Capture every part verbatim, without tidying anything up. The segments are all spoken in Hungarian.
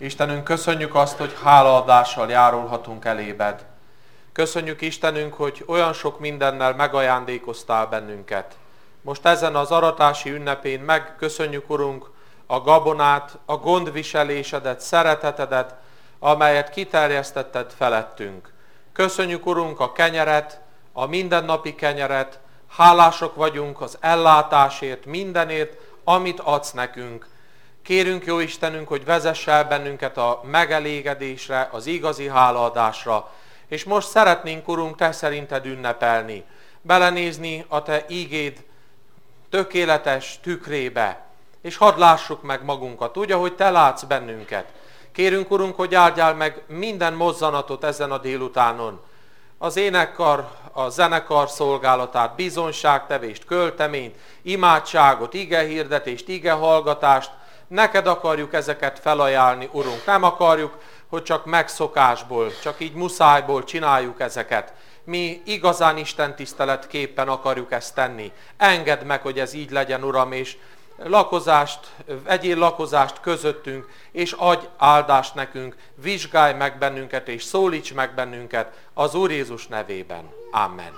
Istenünk, köszönjük azt, hogy hálaadással járulhatunk elébed. Köszönjük, Istenünk, hogy olyan sok mindennel megajándékoztál bennünket. Most ezen az aratási ünnepén megköszönjük, Urunk, a gabonát, a gondviselésedet, szeretetedet, amelyet kiterjesztetted felettünk. Köszönjük, Urunk, a kenyeret, a mindennapi kenyeret, hálások vagyunk az ellátásért, mindenért, amit adsz nekünk. Kérünk, jó Istenünk, hogy vezess el bennünket a megelégedésre, az igazi hálaadásra, és most szeretnénk, Urunk, te szerinted ünnepelni, belenézni a te ígéd tökéletes tükrébe, és hadd lássuk meg magunkat, úgy, ahogy te látsz bennünket. Kérünk, Urunk, hogy áldjál meg minden mozzanatot ezen a délutánon, az énekkar, a zenekar szolgálatát, bizonyságtevést, költeményt, imádságot, igehirdetést, igehallgatást. Neked akarjuk ezeket felajánlni, Urunk. Nem akarjuk, hogy csak megszokásból, csak így muszájból csináljuk ezeket. Mi igazán Isten tiszteletképpen akarjuk ezt tenni. Engedd meg, hogy ez így legyen, Uram, és lakozást, vegyél lakozást közöttünk, és adj áldást nekünk, vizsgálj meg bennünket, és szólíts meg bennünket az Úr Jézus nevében. Amen.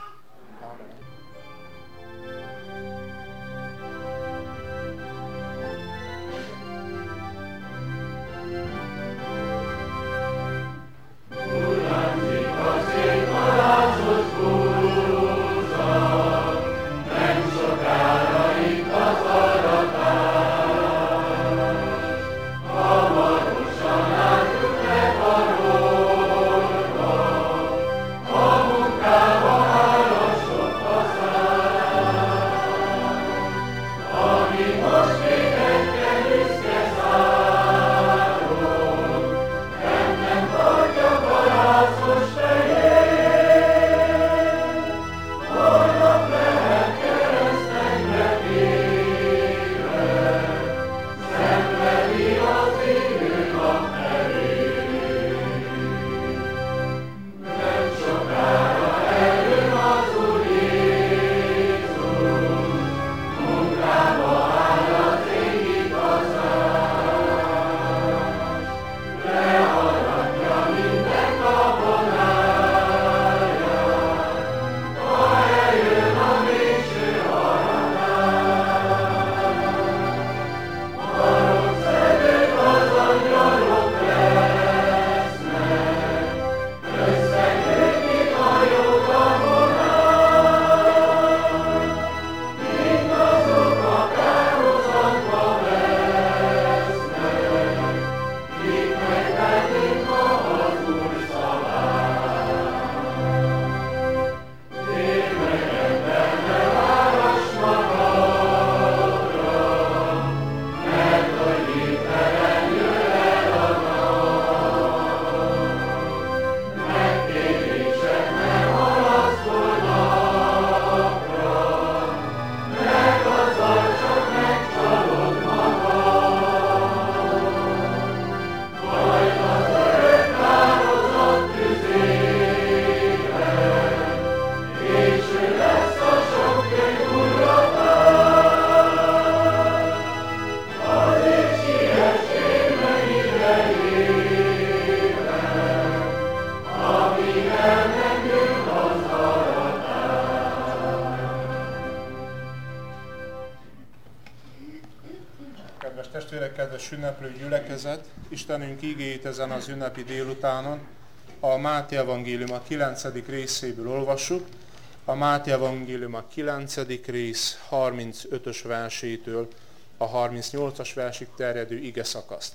Kedves ünneplő gyülekezet, Istenünk igéjét ezen az ünnepi délutánon a Máté evangélium a kilencedik részéből olvassuk. A Máté evangélium a kilencedik rész harmincötös versétől a harmincnyolcas versig terjedő ige szakaszt.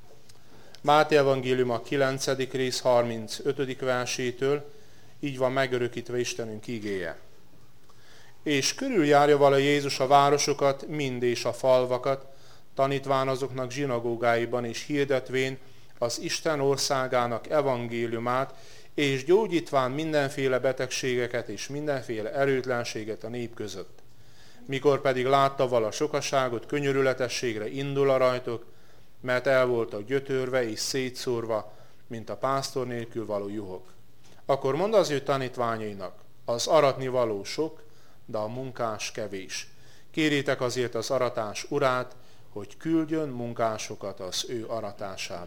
Máté evangélium a kilencedik rész harmincötödik versétől, így van megörökítve Istenünk igéje. És körüljárja vala Jézus a városokat, mind és a falvakat, tanítván azoknak zsinagógáiban és hirdetvén az Isten országának evangéliumát, és gyógyítván mindenféle betegségeket és mindenféle erőtlenséget a nép között. Mikor pedig látta vala sokaságot, könyörületességre indul a rajtok, mert el voltak gyötörve és szétszórva, mint a pásztor nélkül való juhok. Akkor mondta az ő tanítványainak, az aratni való sok, de a munkás kevés. Kérjétek azért az aratás urát, hogy küldjön munkásokat az ő aratásába.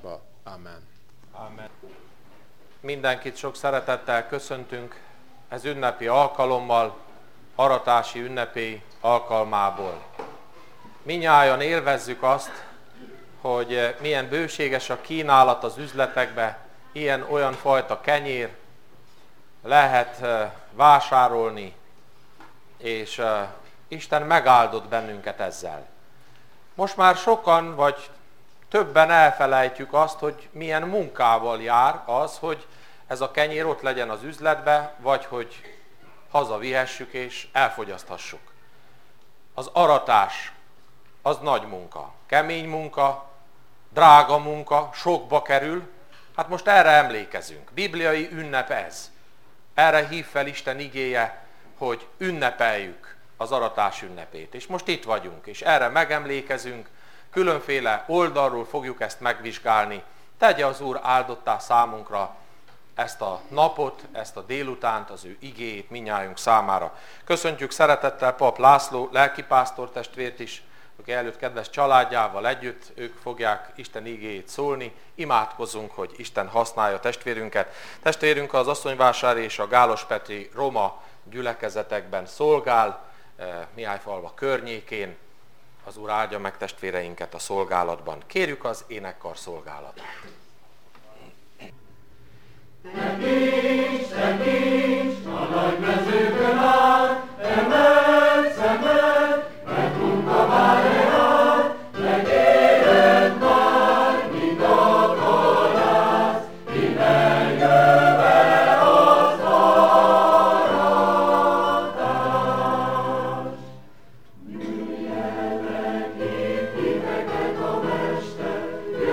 Amen. Amen. Mindenkit sok szeretettel köszöntünk ez ünnepi alkalommal, aratási ünnepé alkalmából. Mindnyájan élvezzük azt, hogy milyen bőséges a kínálat az üzletekbe, ilyen-olyan fajta kenyér lehet vásárolni, és Isten megáldott bennünket ezzel. Most már sokan, vagy többen elfelejtjük azt, hogy milyen munkával jár az, hogy ez a kenyér ott legyen az üzletbe, vagy hogy hazavihessük és elfogyaszthassuk. Az aratás az nagy munka, kemény munka, drága munka, sokba kerül. Hát most erre emlékezünk. Bibliai ünnep ez. Erre hív fel Isten igéje, hogy ünnepeljük az aratás ünnepét. És most itt vagyunk, és erre megemlékezünk, különféle oldalról fogjuk ezt megvizsgálni. Tegye az Úr áldottá számunkra ezt a napot, ezt a délutánt, az ő igéjét mindnyájunk számára. Köszöntjük szeretettel Pap László lelkipásztor testvért is, aki előtt kedves családjával együtt, ők fogják Isten igéjét szólni. Imádkozzunk, hogy Isten használja testvérünket. Testvérünk az Asszonyvásári és a Gálospetri roma gyülekezetekben szolgál, Mihályfalva környékén. Az Úr áldja meg testvéreinket a szolgálatban. Kérjük az énekkar szolgálatát. Tekints, tekints, a nagy mezőkön át, emeld szemed, mert munka vár rád, megéred már, mint a kalász, innen jöve az aratás. Jöjjetek, hív titeket a Mester,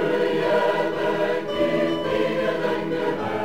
jöjjetek, hív téged engem.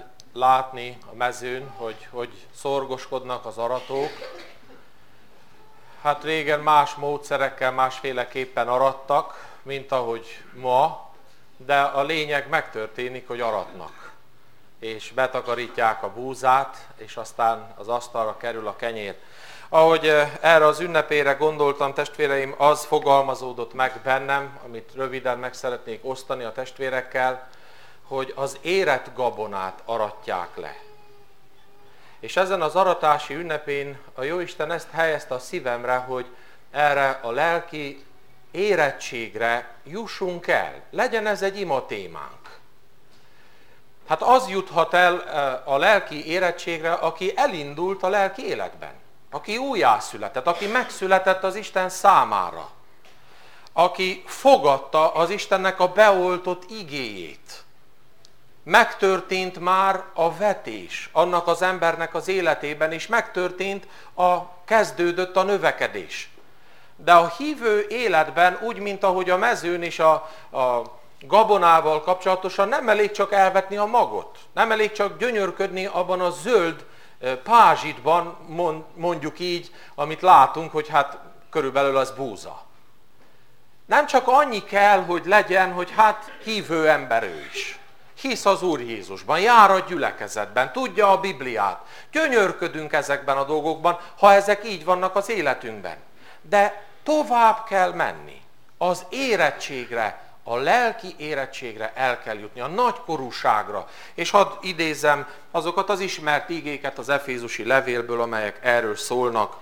látni a mezőn, hogy, hogy szorgoskodnak az aratók. Hát régen más módszerekkel, másféleképpen arattak, mint ahogy ma, de a lényeg megtörténik, hogy aratnak. És betakarítják a búzát, és aztán az asztalra kerül a kenyér. Ahogy erre az ünnepére gondoltam, testvéreim, az fogalmazódott meg bennem, amit röviden meg szeretnék osztani a testvérekkel, hogy az érett gabonát aratják le. És ezen az aratási ünnepén a Jóisten ezt helyezte a szívemre, hogy erre a lelki érettségre jussunk el. Legyen ez egy ima témánk. Hát az juthat el a lelki érettségre, aki elindult a lelki életben. Aki újjászületett, aki megszületett az Isten számára. Aki fogadta az Istennek a beoltott igéjét. Megtörtént már a vetés annak az embernek az életében, és megtörtént, a, kezdődött a növekedés. De a hívő életben, úgy, mint ahogy a mezőn és a, a gabonával kapcsolatosan, nem elég csak elvetni a magot, nem elég csak gyönyörködni abban a zöld pázsitban, mondjuk így, amit látunk, hogy hát körülbelül az búza. Nem csak annyi kell, hogy legyen, hogy hát hívő ember ő is. Hisz az Úr Jézusban, jár a gyülekezetben, tudja a Bibliát. Gyönyörködünk ezekben a dolgokban, ha ezek így vannak az életünkben. De tovább kell menni. Az érettségre, a lelki érettségre el kell jutni, a nagykorúságra. És hadd idézem azokat az ismert igéket az efézusi levélből, amelyek erről szólnak.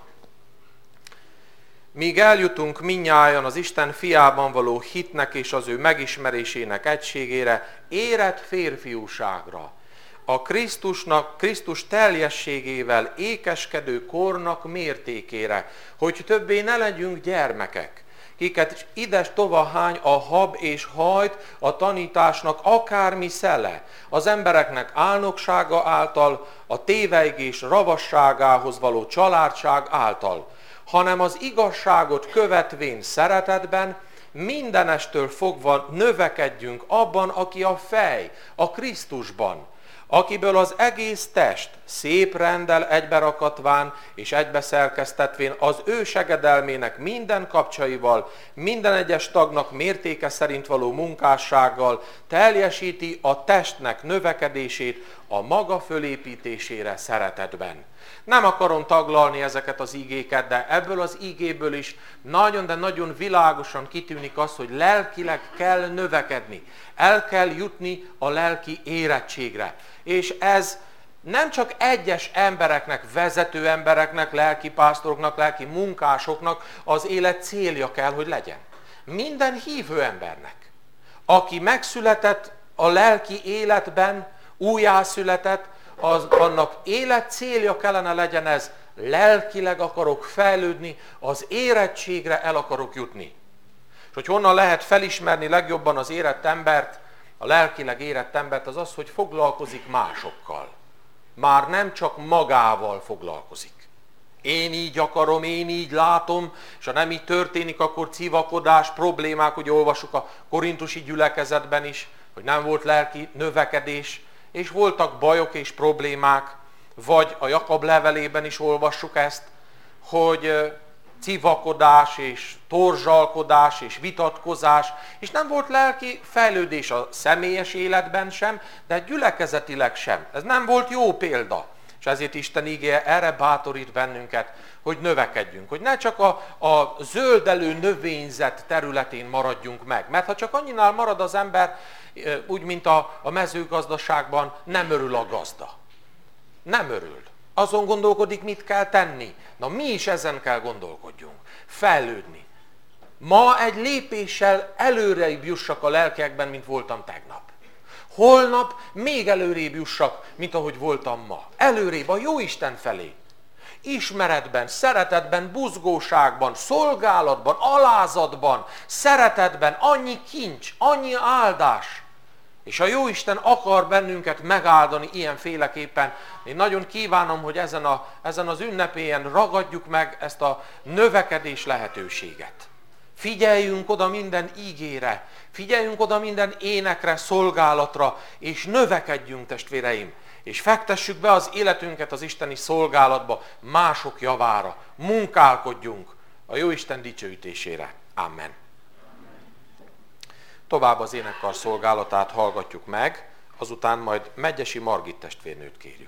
Míg eljutunk mindnyájan az Isten fiában való hitnek és az ő megismerésének egységére, érett férfiúságra, a Krisztusnak, Krisztus teljességével ékeskedő kornak mértékére, hogy többé ne legyünk gyermekek, kiket ides tovahány a hab és hajt a tanításnak akármi szele, az embereknek álnoksága által, a tévejgés ravasságához való családság által, hanem az igazságot követvén szeretetben, mindenestől fogva növekedjünk abban, aki a fej, a Krisztusban, akiből az egész test szép renddel egyberakotván és egybeszerkesztetvén az ő segedelmének minden kapcsaival, minden egyes tagnak mértéke szerint való munkássággal teljesíti a testnek növekedését a maga fölépítésére szeretetben. Nem akarom taglalni ezeket az igéket, de ebből az igéből is nagyon, de nagyon világosan kitűnik az, hogy lelkileg kell növekedni. El kell jutni a lelki érettségre. És ez nem csak egyes embereknek, vezető embereknek, lelkipásztoroknak, lelki munkásoknak az élet célja kell, hogy legyen. Minden hívő embernek, aki megszületett a lelki életben, újjászületett, az, annak élet célja kellene legyen ez, lelkileg akarok fejlődni, az érettségre el akarok jutni. És hogy honnan lehet felismerni legjobban az érett embert, a lelkileg érett embert, az az, hogy foglalkozik másokkal. Már nem csak magával foglalkozik. Én így akarom, én így látom, és ha nem így történik, akkor civakodás, problémák, hogy olvasjuk a korintusi gyülekezetben is, hogy nem volt lelki növekedés, és voltak bajok és problémák, vagy a Jakab levelében is olvassuk ezt, hogy civakodás és torzsalkodás és vitatkozás, és nem volt lelki fejlődés a személyes életben sem, de gyülekezetileg sem. Ez nem volt jó példa. És ezért Isten igéje erre bátorít bennünket, hogy növekedjünk, hogy ne csak a, a zöldelő növényzet területén maradjunk meg. Mert ha csak annyinál marad az ember, úgy, mint a, a mezőgazdaságban, nem örül a gazda. Nem örül. Azon gondolkodik, mit kell tenni. Na mi is ezen kell gondolkodjunk. Fejlődni. Ma egy lépéssel előrébb jussak a lelkekben, mint voltam tegnap. Holnap még előrébb jussak, mint ahogy voltam ma. Előrébb a Jóisten felé. Ismeretben, szeretetben, buzgóságban, szolgálatban, alázatban, szeretetben, annyi kincs, annyi áldás. És a Jóisten akar bennünket megáldani ilyenféleképpen. Én nagyon kívánom, hogy ezen, a, ezen az ünnepélyen ragadjuk meg ezt a növekedés lehetőséget. Figyeljünk oda minden ígére, figyeljünk oda minden énekre, szolgálatra, és növekedjünk, testvéreim. És fektessük be az életünket az isteni szolgálatba, mások javára. Munkálkodjunk a Jóisten dicsőítésére. Amen. Tovább az énekkar szolgálatát hallgatjuk meg, azután majd Megyesi Margit testvérnőt kérjük.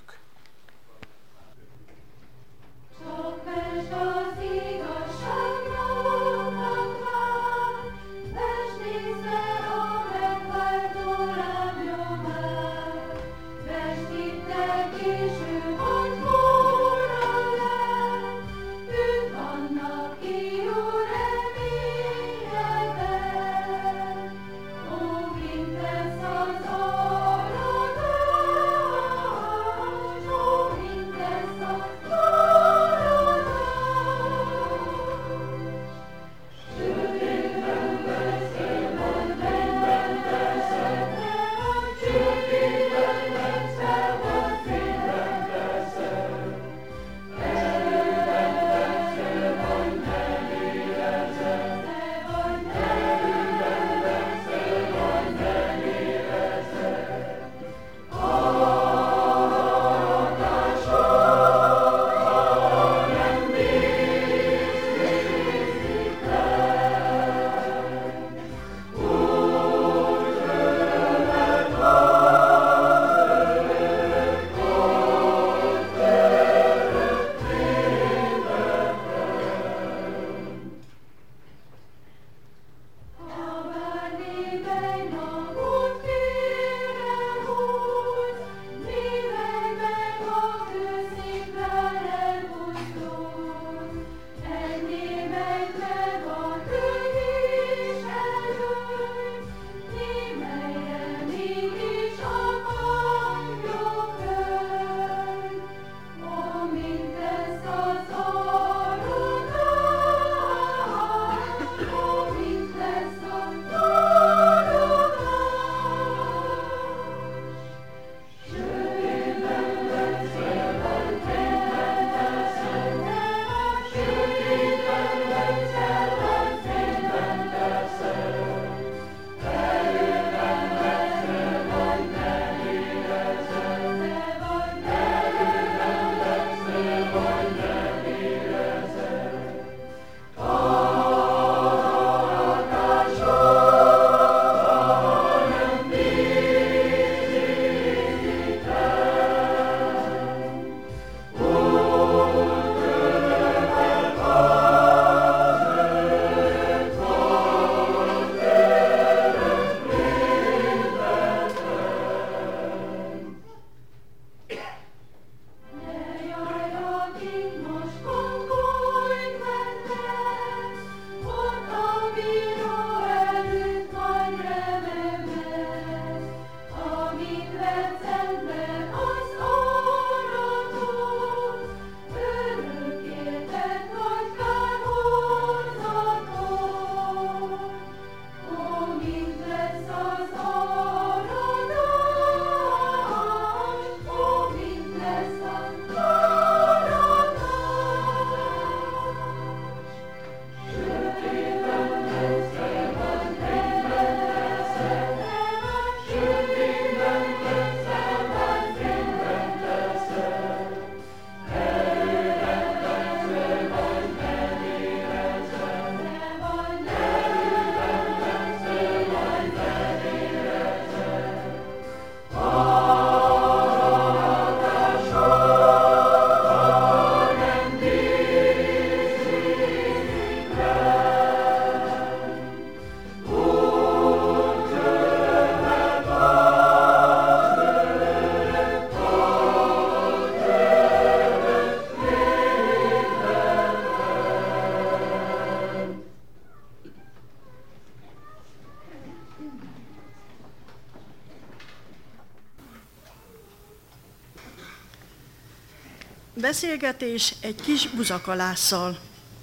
Beszélgetés egy kis buzakalásszal.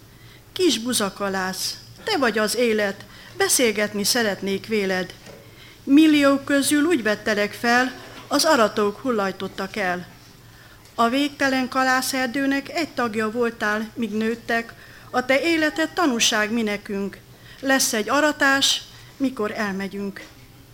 Kis buzakalász, te vagy az élet, beszélgetni szeretnék véled. Milliók közül úgy vettelek fel, az aratók hullajtottak el. A végtelen kalászerdőnek egy tagja voltál, míg nőttek, a te életed tanúság mi nekünk. Lesz egy aratás, mikor elmegyünk.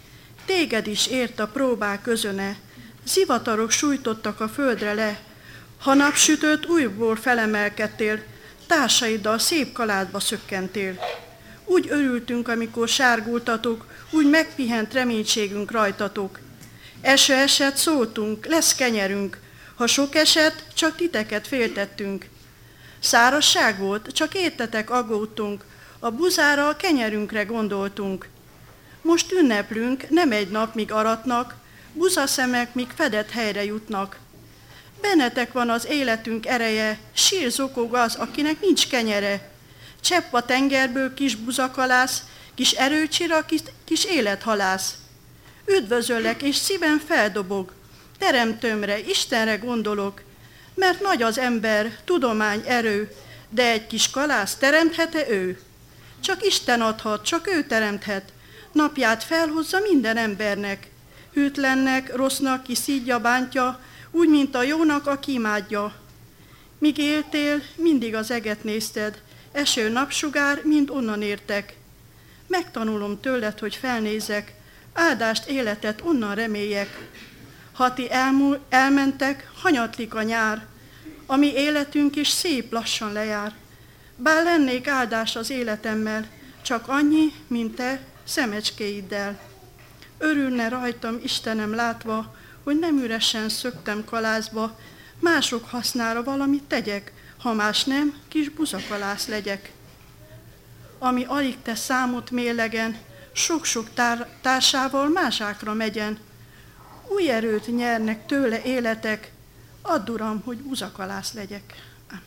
Téged is ért a próbák közöne, zivatarok sújtottak a földre le. Ha napsütött, újból felemelkedtél, társaiddal szép kaládba szökkentél. Úgy örültünk, amikor sárgultatok, úgy megpihent reménységünk rajtatok. Eső eset szóltunk, lesz kenyerünk, ha sok eset, csak titeket féltettünk. Szárazság volt, csak értetek aggódtunk, a buzára, a kenyerünkre gondoltunk. Most ünneplünk, nem egy nap, míg aratnak, buzaszemek, míg fedett helyre jutnak. Bennetek van az életünk ereje, sír zokog az, akinek nincs kenyere. Csepp a tengerből kis buzakalász, kis erőcsira, kis, kis élethalász. Üdvözöllek, és szívem feldobog, teremtőmre, Istenre gondolok, mert nagy az ember, tudomány, erő, de egy kis kalász teremthet-e ő? Csak Isten adhat, csak ő teremthet, napját felhozza minden embernek, hűtlennek, rossznak, ki szídja, bántja, úgy, mint a jónak, aki imádja. Míg éltél, mindig az eget nézted, eső, napsugár, mind onnan értek. Megtanulom tőled, hogy felnézek, áldást, életet onnan reméljek. Ha ti elmúl, elmentek, hanyatlik a nyár, a mi életünk is szép lassan lejár. Bár lennék áldás az életemmel, csak annyi, mint te szemecskéiddel. Örülne rajtam, Istenem, látva, hogy nem üresen szöktem kalázba, mások hasznára valamit tegyek, ha más nem, kis buzakalász legyek. Ami alig te számot mélegen, sok-sok tár- társával másákra megyen. Új erőt nyernek tőle életek, add, Uram, hogy buzakalász legyek. Amen.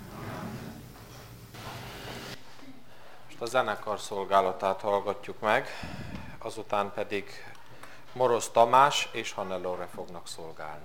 Most a zenekar szolgálatát hallgatjuk meg, azután pedig Moroz Tamás és Hannelore fognak szolgálni.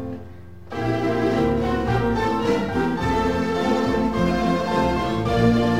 Thank you.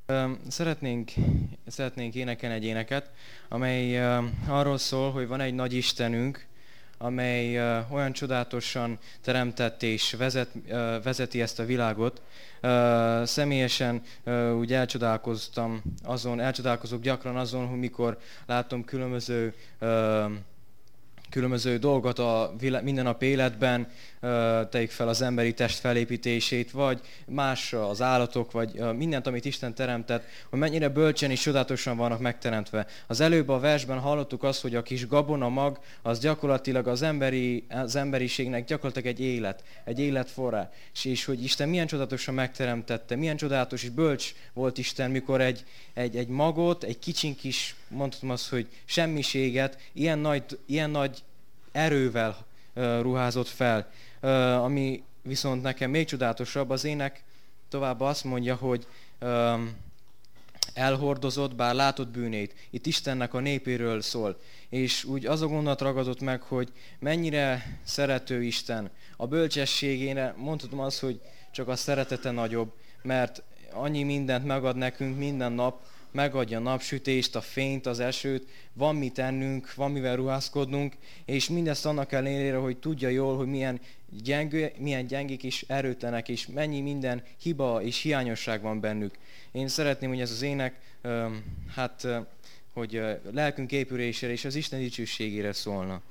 Szeretnénk, szeretnénk énekelni egy éneket, amely arról szól, hogy van egy nagy Istenünk, amely olyan csodálatosan teremtett és vezet, vezeti ezt a világot. Személyesen úgy elcsodálkoztam azon, elcsodálkozok gyakran azon, hogy mikor látom különböző különböző dolgot a mindennap életben, tegyük fel az emberi test felépítését, vagy más az állatok, vagy mindent, amit Isten teremtett, hogy mennyire bölcsen és csodálatosan vannak megteremtve. Az előbb a versben hallottuk azt, hogy a kis gabona mag, az gyakorlatilag az, emberi, az emberiségnek gyakorlatilag egy élet, egy életforrás. És, és hogy Isten milyen csodálatosan megteremtette, milyen csodálatos és bölcs volt Isten, mikor egy, egy, egy magot, egy kicsin kis, mondhatom azt, hogy semmiséget, ilyen nagy, ilyen nagy erővel uh, ruházott fel. Uh, ami viszont nekem még csodálatosabb, az ének tovább azt mondja, hogy um, elhordozott, bár látott bűnét. Itt Istennek a népéről szól. És úgy az a gondolat ragadott meg, hogy mennyire szerető Isten. A bölcsességére mondhatom azt, hogy csak a szeretete nagyobb, mert annyi mindent megad nekünk minden nap, megadja a napsütést, a fényt, az esőt, van mit ennünk, van mivel ruházkodnunk, és mindezt annak ellenére, hogy tudja jól, hogy milyen, gyengő, milyen gyengék és erőtlenek, és mennyi minden hiba és hiányosság van bennük. Én szeretném, hogy ez az ének, hát, hogy lelkünk épülésére és az Isten dicsőségére szólna.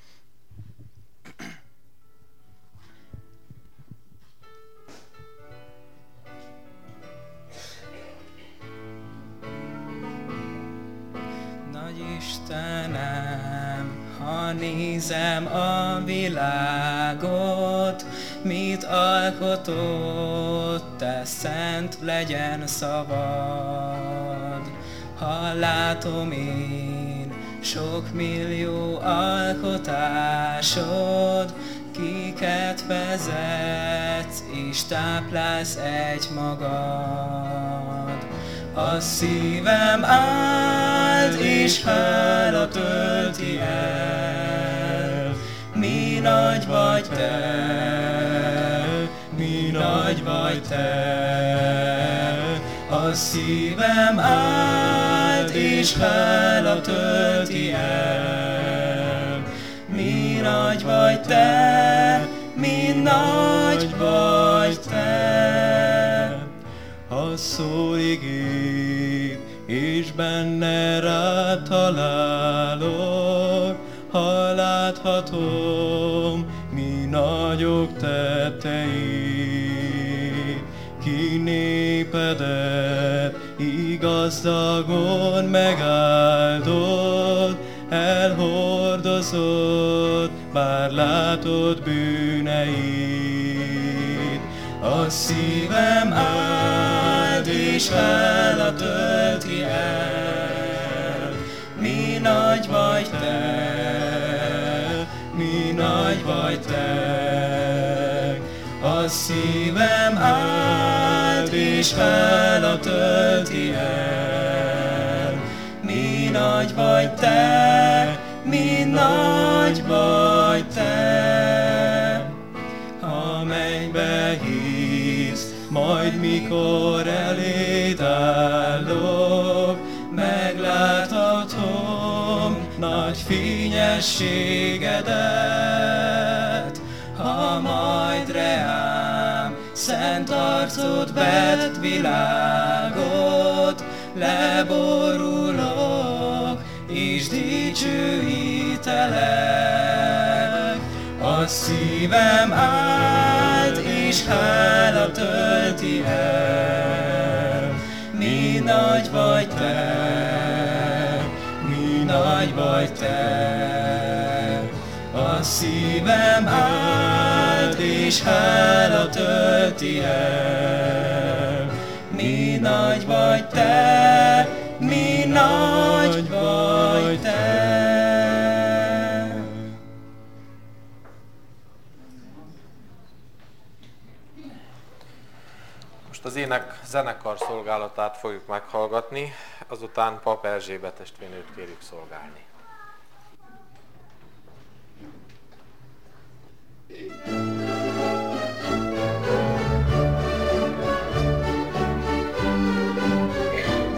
Istenem, ha nézem a világot, mit alkotott, te szent legyen szavad. Ha látom én sok millió alkotásod, kiket vezetsz és táplálsz egy magad. A szívem áld és hála tölti el, mi nagy vagy te, mi nagy vagy te. A szívem áld és hála tölti el, mi nagy vagy te, mi nagy vagy te. Ha szól igéd, és benne rád találok, ha láthatom, mi nagyok tetteid. Ki népedet igazdagon megáldod, elhordozod, bár látod bűneid. A szívem áld és hála tölti el, mi nagy vagy te, mi nagy vagy te. A szívem áld és hála tölti el, mi nagy vagy te, mi nagy vagy te. Ha mennybe hívsz, majd mikor eléd állok, megláthatom nagy fényességedet. Ha majd reám szent arcod vett világot, leborulok és dicsőítelek. A szívem áld és hála tölti el, mi nagy vagy te, mi nagy vagy te. A szívem áld és hála tölti el, mi nagy vagy te, mi nagy vagy te. Most az ének zenekar szolgálatát fogjuk meghallgatni, azután Pap Erzsébet testvérnőt kérjük szolgálni. Thank you.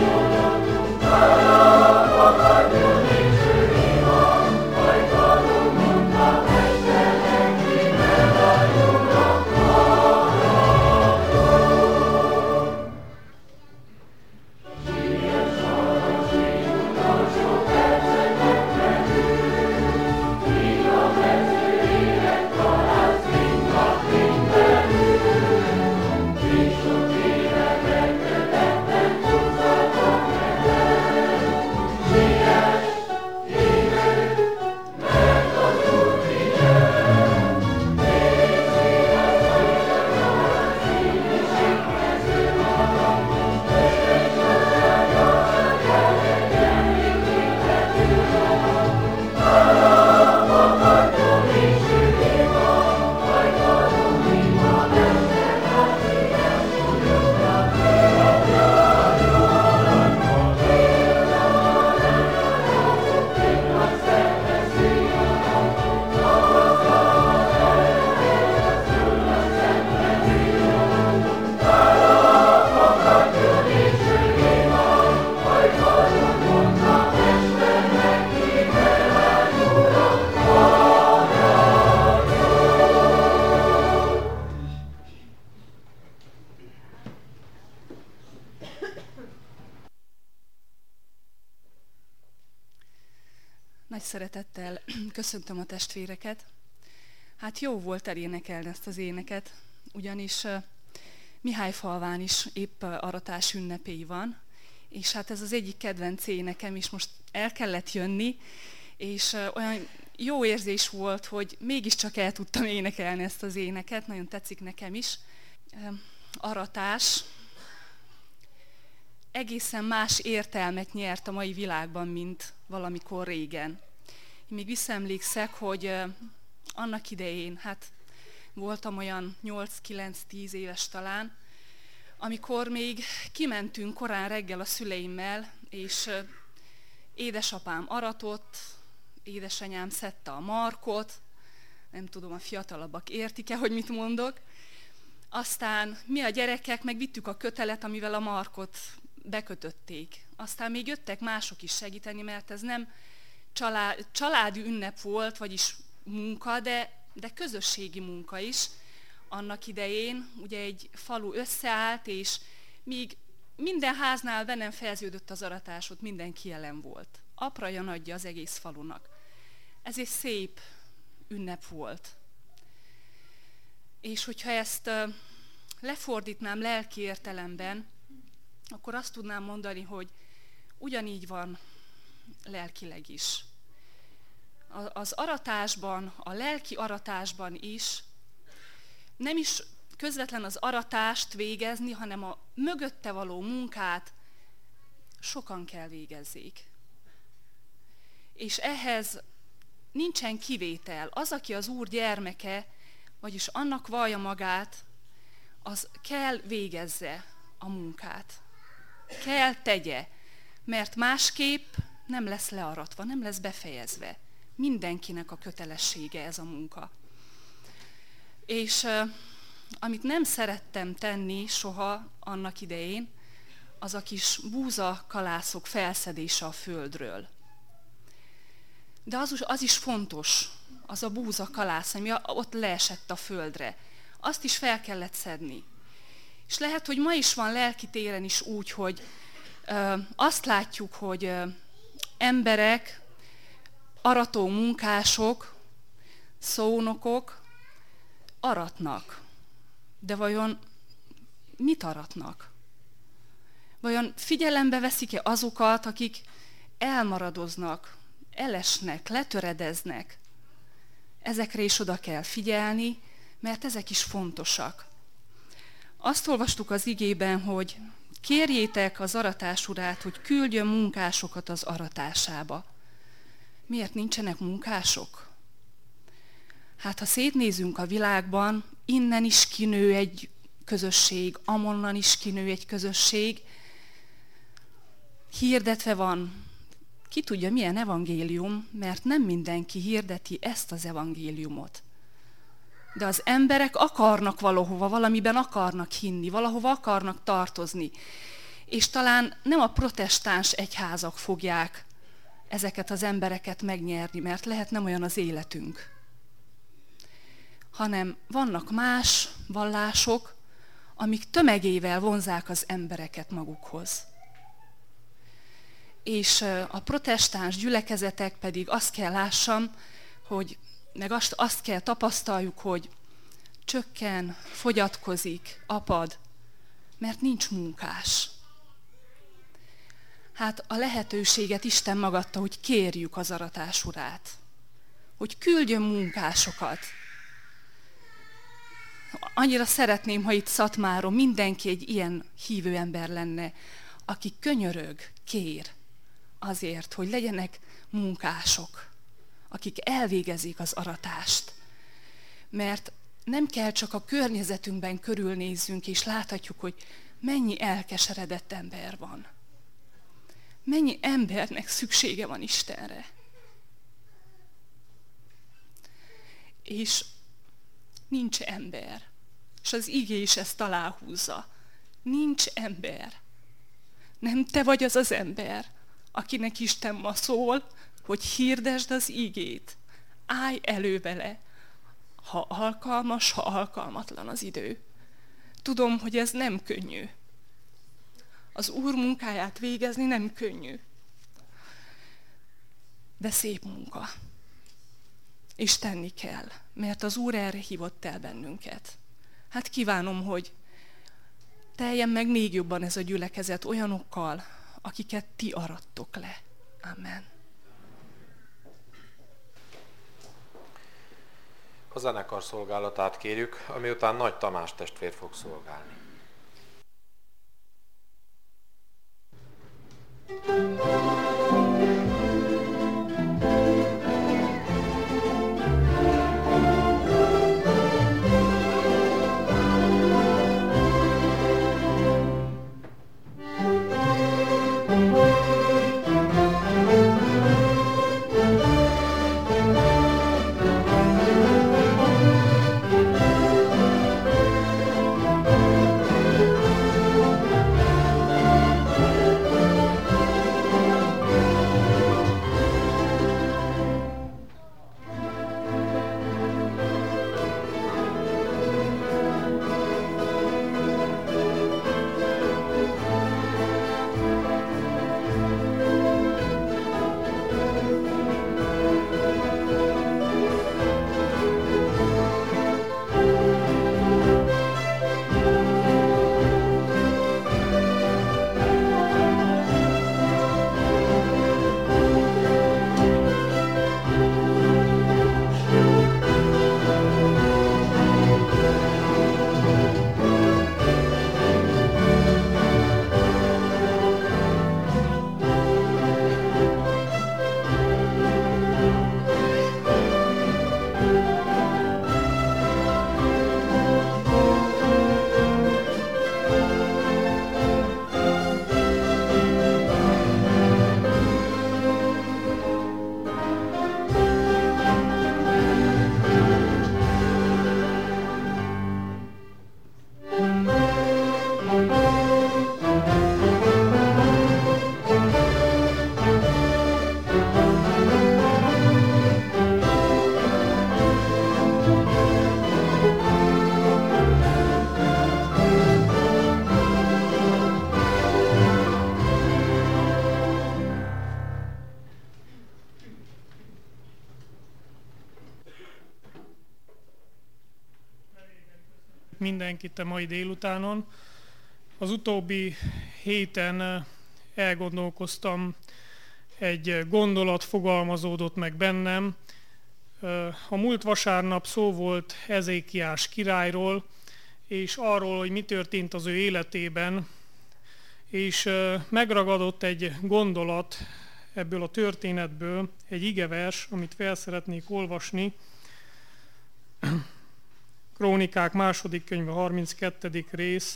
Nagy szeretettel köszöntöm a testvéreket. Hát jó volt elénekelni ezt az éneket, ugyanis uh, Mihályfalván is épp uh, aratás ünnepély van, és hát ez az egyik kedvenc énekem is most el kellett jönni, és uh, olyan jó érzés volt, hogy mégiscsak el tudtam énekelni ezt az éneket, nagyon tetszik nekem is. Uh, aratás egészen más értelmet nyert a mai világban, mint valamikor régen. Én még visszaemlékszek, hogy uh, annak idején, hát voltam olyan nyolc-kilenc-tíz éves talán, amikor még kimentünk korán reggel a szüleimmel, és uh, édesapám aratott, édesanyám szedte a markot, nem tudom, a fiatalabbak értik-e, hogy mit mondok. Aztán mi a gyerekek megvittük a kötelet, amivel a markot bekötötték. Aztán még jöttek mások is segíteni, mert ez nem család, családi ünnep volt, vagyis munka, de, de közösségi munka is. Annak idején ugye egy falu összeállt, és míg minden háznál be nem fejeződött az aratás, ott mindenki jelen volt. Apraja nagyja az egész falunak. Ez egy szép ünnep volt. És hogyha ezt uh, lefordítnám lelki értelemben, akkor azt tudnám mondani, hogy ugyanígy van lelkileg is. Az aratásban, a lelki aratásban is nem is közvetlen az aratást végezni, hanem a mögötte való munkát sokan kell végezzék. És ehhez nincsen kivétel. Az, aki az Úr gyermeke, vagyis annak vallja magát, az kell végezze a munkát. Kell tegye, mert másképp nem lesz learatva, nem lesz befejezve. Mindenkinek a kötelessége ez a munka. És uh, amit nem szerettem tenni soha annak idején, az a kis búzakalászok felszedése a földről. De az, az is fontos, az a búzakalász, ami ott leesett a földre. Azt is fel kellett szedni. És lehet, hogy ma is van lelki téren is úgy, hogy ö, azt látjuk, hogy ö, emberek, arató munkások, szónokok aratnak. De vajon mit aratnak? Vajon figyelembe veszik-e azokat, akik elmaradoznak, elesnek, letöredeznek? Ezekre is oda kell figyelni, mert ezek is fontosak. Azt olvastuk az igében, hogy kérjétek az aratás urát, hogy küldjön munkásokat az aratásába. Miért nincsenek munkások? Hát ha szétnézünk a világban, innen is kinő egy közösség, amonnan is kinő egy közösség. Hirdetve van, ki tudja milyen evangélium, mert nem mindenki hirdeti ezt az evangéliumot. De az emberek akarnak valahova, valamiben akarnak hinni, valahova akarnak tartozni. És talán nem a protestáns egyházak fogják ezeket az embereket megnyerni, mert lehet nem olyan az életünk, hanem vannak más vallások, amik tömegével vonzák az embereket magukhoz. És a protestáns gyülekezetek pedig azt kell lássam, hogy meg azt, azt kell tapasztaljuk, hogy csökken, fogyatkozik, apad, mert nincs munkás. Hát a lehetőséget Isten magadta, hogy kérjük az aratás urát, hogy küldjön munkásokat. Annyira szeretném, ha itt Szatmáron mindenki egy ilyen hívő ember lenne, aki könyörög, kér azért, hogy legyenek munkások, akik elvégezik az aratást. Mert nem kell csak a környezetünkben körülnézzünk, és láthatjuk, hogy mennyi elkeseredett ember van. Mennyi embernek szüksége van Istenre. És nincs ember. És az igé is ezt aláhúzza. Nincs ember. Nem te vagy az az ember, akinek Isten ma szól, hogy hirdesd az igét. Állj elő vele, ha alkalmas, ha alkalmatlan az idő. Tudom, hogy ez nem könnyű. Az Úr munkáját végezni nem könnyű. De szép munka. És tenni kell, mert az Úr erre hívott el bennünket. Hát kívánom, hogy teljen meg még jobban ez a gyülekezet olyanokkal, akiket ti arattok le. Amen. A zenekar szolgálatát kérjük, ami után Nagy Tamás testvér fog szolgálni. Mindenkit a mai délutánon. Az utóbbi héten elgondolkoztam, egy gondolat fogalmazódott meg bennem. A múlt vasárnap szó volt Ezékiás királyról, és arról, hogy mi történt az ő életében, és megragadott egy gondolat ebből a történetből, egy igevers, amit fel szeretnék olvasni. Krónikák második könyve, harminckettedik rész,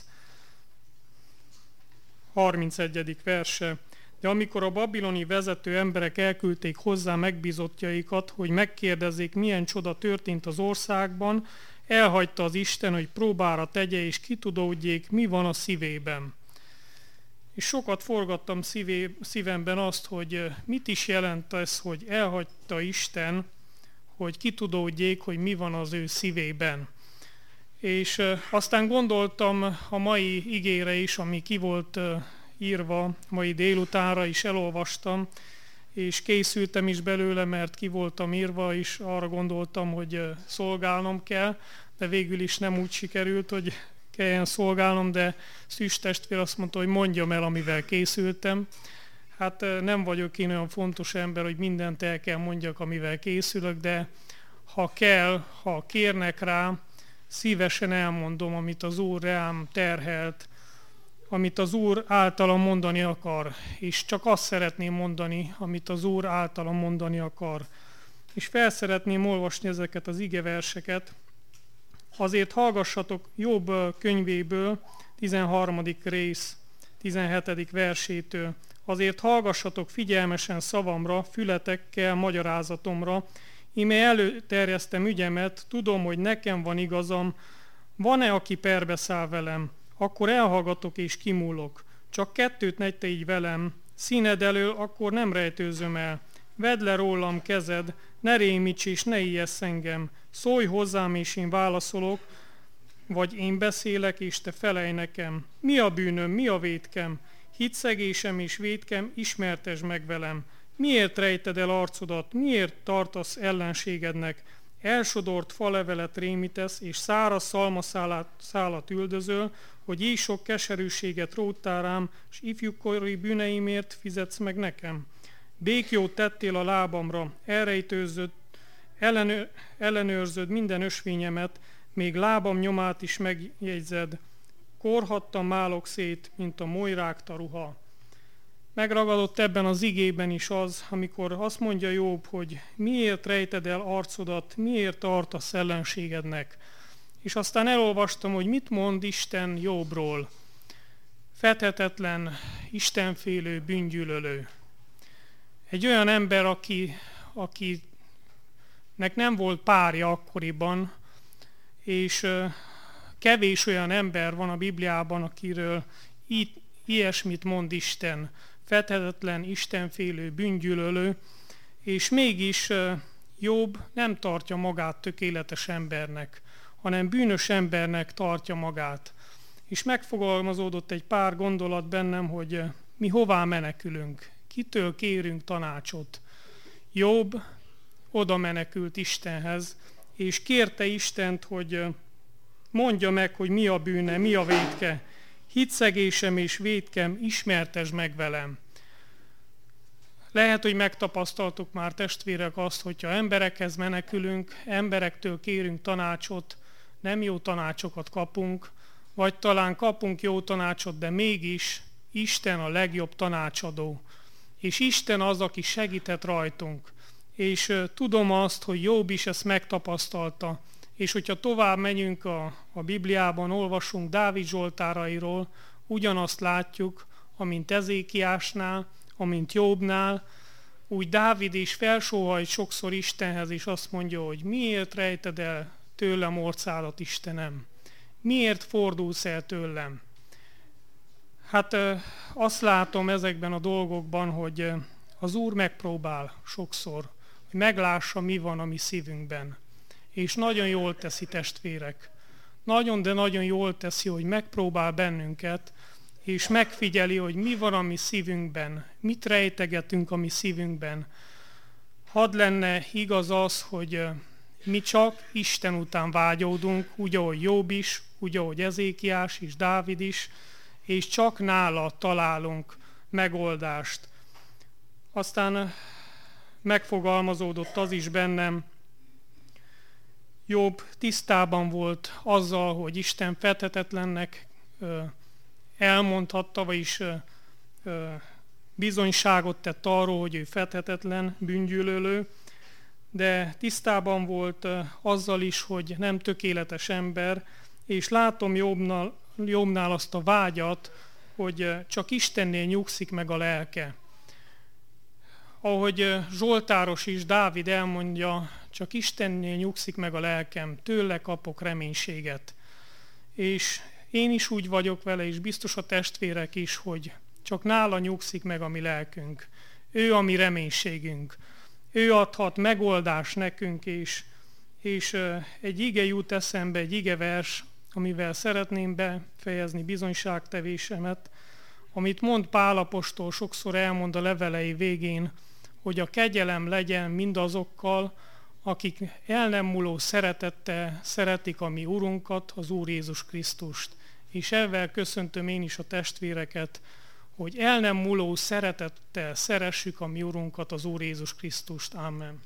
harmincegyedik verse. De amikor a babiloni vezető emberek elküldték hozzá megbízottjaikat, hogy megkérdezzék, milyen csoda történt az országban, elhagyta az Isten, hogy próbára tegye és kitudódjék, mi van a szívében. és sokat forgattam szívé, szívemben azt, hogy mit is jelent ez, hogy elhagyta Isten, hogy kitudódjék, hogy mi van az ő szívében. És aztán gondoltam a mai igére is, ami ki volt írva, mai délutánra is elolvastam, és készültem is belőle, mert ki voltam írva, és arra gondoltam, hogy szolgálnom kell, de végül is nem úgy sikerült, hogy kelljen szolgálnom, de Szűz testvér azt mondta, hogy mondjam el, amivel készültem. Hát nem vagyok én olyan fontos ember, hogy mindent el kell mondjak, amivel készülök, de ha kell, ha kérnek rá, szívesen elmondom, amit az Úr rám terhelt, amit az Úr általam mondani akar, és csak azt szeretném mondani, amit az Úr általam mondani akar. És fel szeretném olvasni ezeket az igeverseket. Azért hallgassatok Jobb könyvéből, tizenharmadik rész, tizenhetedik versétől. Azért hallgassatok figyelmesen szavamra, fületekkel magyarázatomra, íme előterjesztem ügyemet, tudom, hogy nekem van igazam, van-e, aki perbe száll velem? Akkor elhallgatok és kimúlok. Csak kettőt ne te így velem, színed elől, akkor nem rejtőzöm el. Vedd le rólam kezed, ne rémíts és ne ijessz engem. Szólj hozzám és én válaszolok, vagy én beszélek és te felej nekem. Mi a bűnöm, mi a vétkem? Hitszegésem és vétkem, ismertesd meg velem. Miért rejted el arcodat, miért tartasz ellenségednek? Elsodort falevelet rémítesz, és száraz szalmaszálat szálat üldözöl, hogy így sok keserűséget róttál rám, s ifjúkori bűneimért fizetsz meg nekem. Békjót tettél a lábamra, elrejtőzöd, ellenőr, ellenőrzöd minden ösvényemet, még lábam nyomát is megjegyzed. Korhattam málok szét, mint a molyrágta ruha. Megragadott ebben az igében is az, amikor azt mondja Jobb, hogy miért rejted el arcodat, miért tartasz ellenségednek. És aztán elolvastam, hogy mit mond Isten Jobbról. Fethetetlen, istenfélő, bűngyűlölő. Egy olyan ember, aki, akinek nem volt párja akkoriban, és kevés olyan ember van a Bibliában, akiről így, ilyesmit mond Isten. Fethetetlen, istenfélő, bűngyűlölő, és mégis Jobb nem tartja magát tökéletes embernek, hanem bűnös embernek tartja magát. És megfogalmazódott egy pár gondolat bennem, hogy mi hová menekülünk, kitől kérünk tanácsot. Jobb oda menekült Istenhez, és kérte Istent, hogy mondja meg, hogy mi a bűne, mi a vétke. Hitszegésem és vétkem, ismertesd meg velem. Lehet, hogy megtapasztaltuk már, testvérek, azt, hogyha emberekhez menekülünk, emberektől kérünk tanácsot, nem jó tanácsokat kapunk, vagy talán kapunk jó tanácsot, de mégis Isten a legjobb tanácsadó. És Isten az, aki segített rajtunk. És uh, tudom azt, hogy Jobb is ezt megtapasztalta. És hogyha tovább megyünk a, a Bibliában, olvasunk Dávid zsoltárairól, ugyanazt látjuk, amint Ezékiásnál, amint Jobbnál, úgy Dávid is felsóhajt sokszor Istenhez, és azt mondja, hogy miért rejted el tőlem orcádat, Istenem? Miért fordulsz el tőlem? Hát azt látom ezekben a dolgokban, hogy az Úr megpróbál sokszor, hogy meglássa, mi van a mi szívünkben. És nagyon jól teszi, testvérek. Nagyon, de nagyon jól teszi, hogy megpróbál bennünket, és megfigyeli, hogy mi van a mi szívünkben, mit rejtegetünk a mi szívünkben. Hadd lenne igaz az, hogy mi csak Isten után vágyódunk, úgy, ahogy Jobb is, úgy, ahogy Ezékiás is, Dávid is, és csak nála találunk megoldást. Aztán megfogalmazódott az is bennem, Jobb tisztában volt azzal, hogy Isten fethetetlennek elmondhatta, vagyis bizonyságot tett arról, hogy ő fethetetlen, bűngyűlölő, de tisztában volt azzal is, hogy nem tökéletes ember, és látom Jobbnál, Jobbnál azt a vágyat, hogy csak Istennél nyugszik meg a lelke. Ahogy Zsoltáros is, Dávid elmondja, csak Istennél nyugszik meg a lelkem, tőle kapok reménységet. És én is úgy vagyok vele, és biztos a testvérek is, hogy csak nála nyugszik meg a mi lelkünk. Ő a mi reménységünk. Ő adhat megoldást nekünk, és, és egy ige jut eszembe, egy igevers, amivel szeretném befejezni bizonyságtevésemet, amit mond Pál apostol, sokszor elmond a levelei végén, hogy a kegyelem legyen mindazokkal, akik el nem múló szeretettel szeretik a mi Urunkat, az Úr Jézus Krisztust. És ezzel köszöntöm én is a testvéreket, hogy el nem múló szeretettel szeressük a mi Urunkat, az Úr Jézus Krisztust. Amen.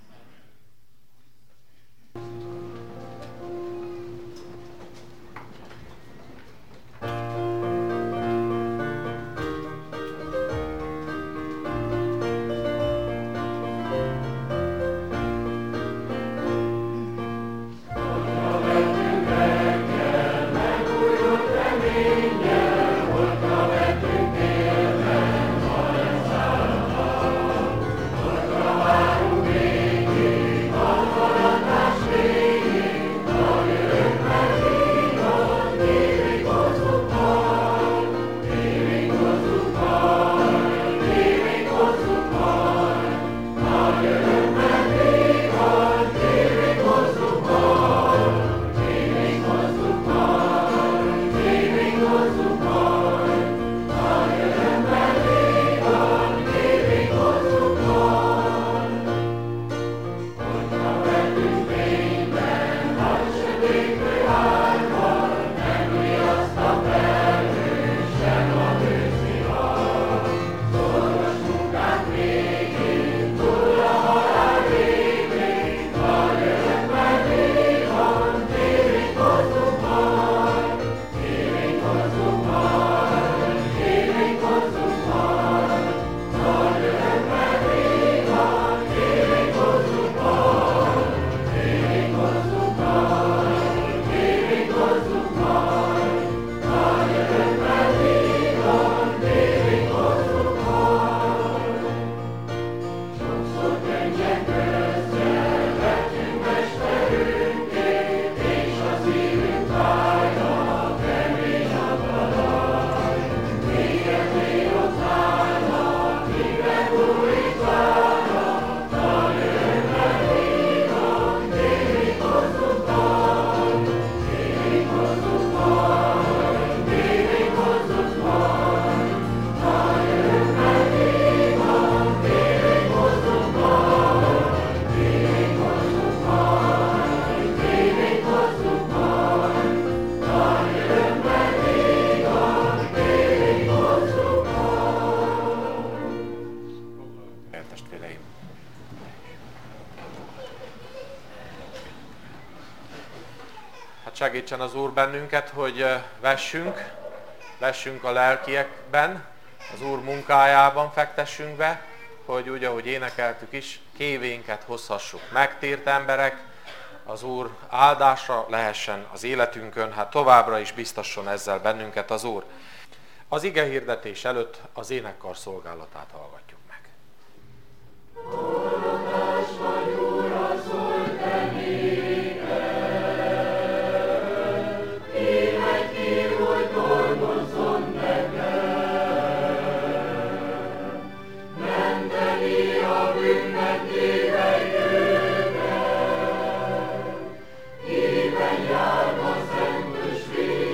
Segítsen az Úr bennünket, hogy vessünk, vessünk a lelkiekben, az Úr munkájában fektessünk be, hogy úgy, ahogy énekeltük is, kévénket hozhassuk megtért emberek, az Úr áldásra lehessen az életünkön, hát továbbra is biztasson ezzel bennünket az Úr. Az ige hirdetés előtt az énekkar szolgálatát hallgatjuk meg.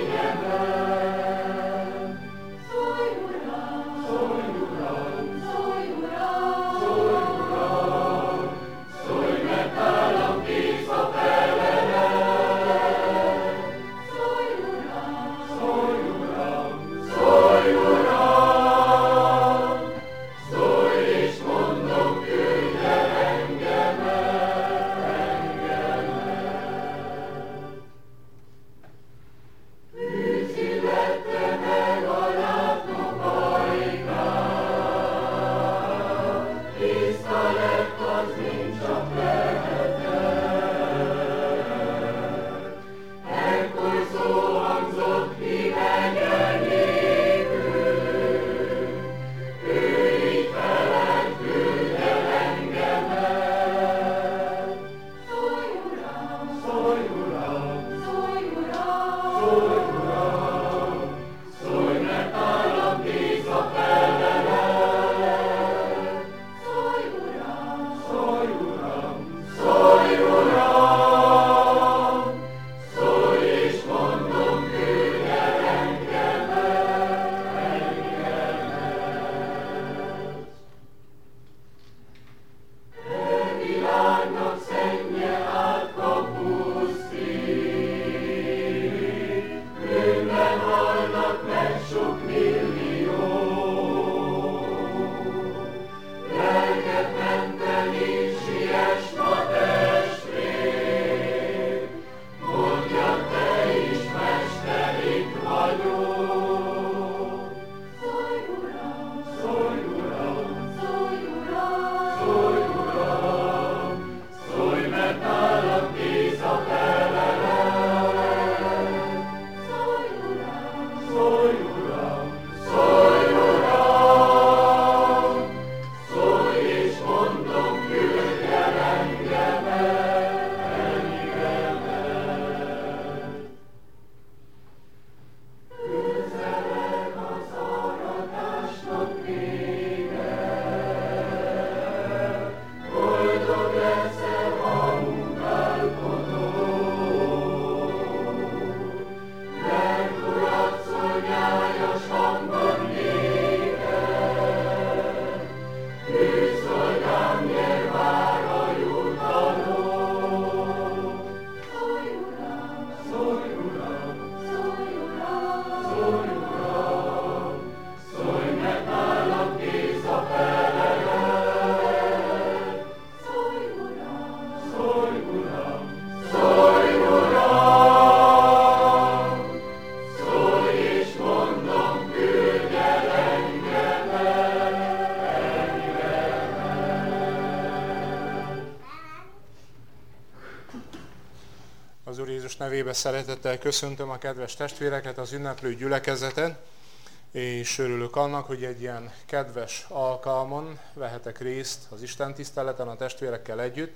Szólj, Uram, szólj, Uram, szólj! Az Úr Jézus nevében szeretettel köszöntöm a kedves testvéreket, az ünneplő gyülekezetet, és örülök annak, hogy egy ilyen kedves alkalmon vehetek részt az Isten tiszteleten a testvérekkel együtt,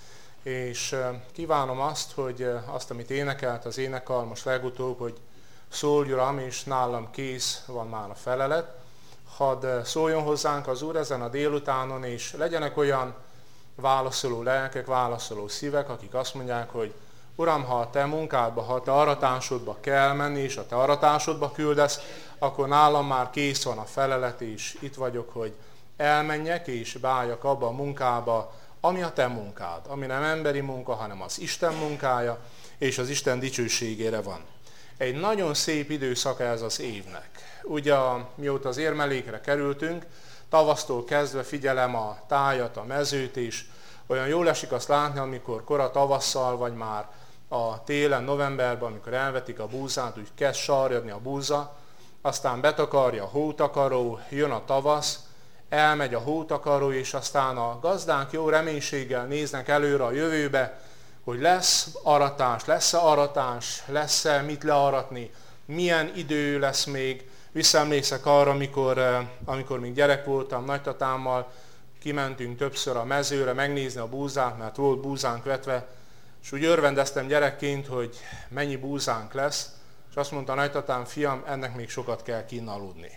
és kívánom azt, hogy azt, amit énekelt az énekar most legutóbb, hogy szólj Uram, és nálam kész van már a felelet, hadd szóljon hozzánk az Úr ezen a délutánon, és legyenek olyan válaszoló lelkek, válaszoló szívek, akik azt mondják, hogy Uram, ha a te munkádba, ha a te aratásodba kell menni, és a te aratásodba küldesz, akkor nálam már kész van a felelet, és itt vagyok, hogy elmenjek, és beálljak abba a munkába, ami a te munkád, ami nem emberi munka, hanem az Isten munkája, és az Isten dicsőségére van. Egy nagyon szép időszaka ez az évnek. Ugye, mióta az érmelékre kerültünk, tavasztól kezdve figyelem a tájat, a mezőt, és olyan jól esik azt látni, amikor kora tavasszal, vagy már a télen, novemberben, amikor elvetik a búzát, úgy kezd sarjadni a búza, aztán betakarja a hótakaró, jön a tavasz, elmegy a hótakaró, és aztán a gazdák jó reménységgel néznek előre a jövőbe, hogy lesz aratás, lesz-e aratás, lesz-e mit learatni, milyen idő lesz még. Visszaemlékszek arra, amikor, amikor még gyerek voltam, nagytatámmal kimentünk többször a mezőre megnézni a búzát, mert volt búzánk vetve, és úgy örvendeztem gyerekként, hogy mennyi búzánk lesz, és azt mondta a nagytatám, fiam, ennek még sokat kell kinn aludni.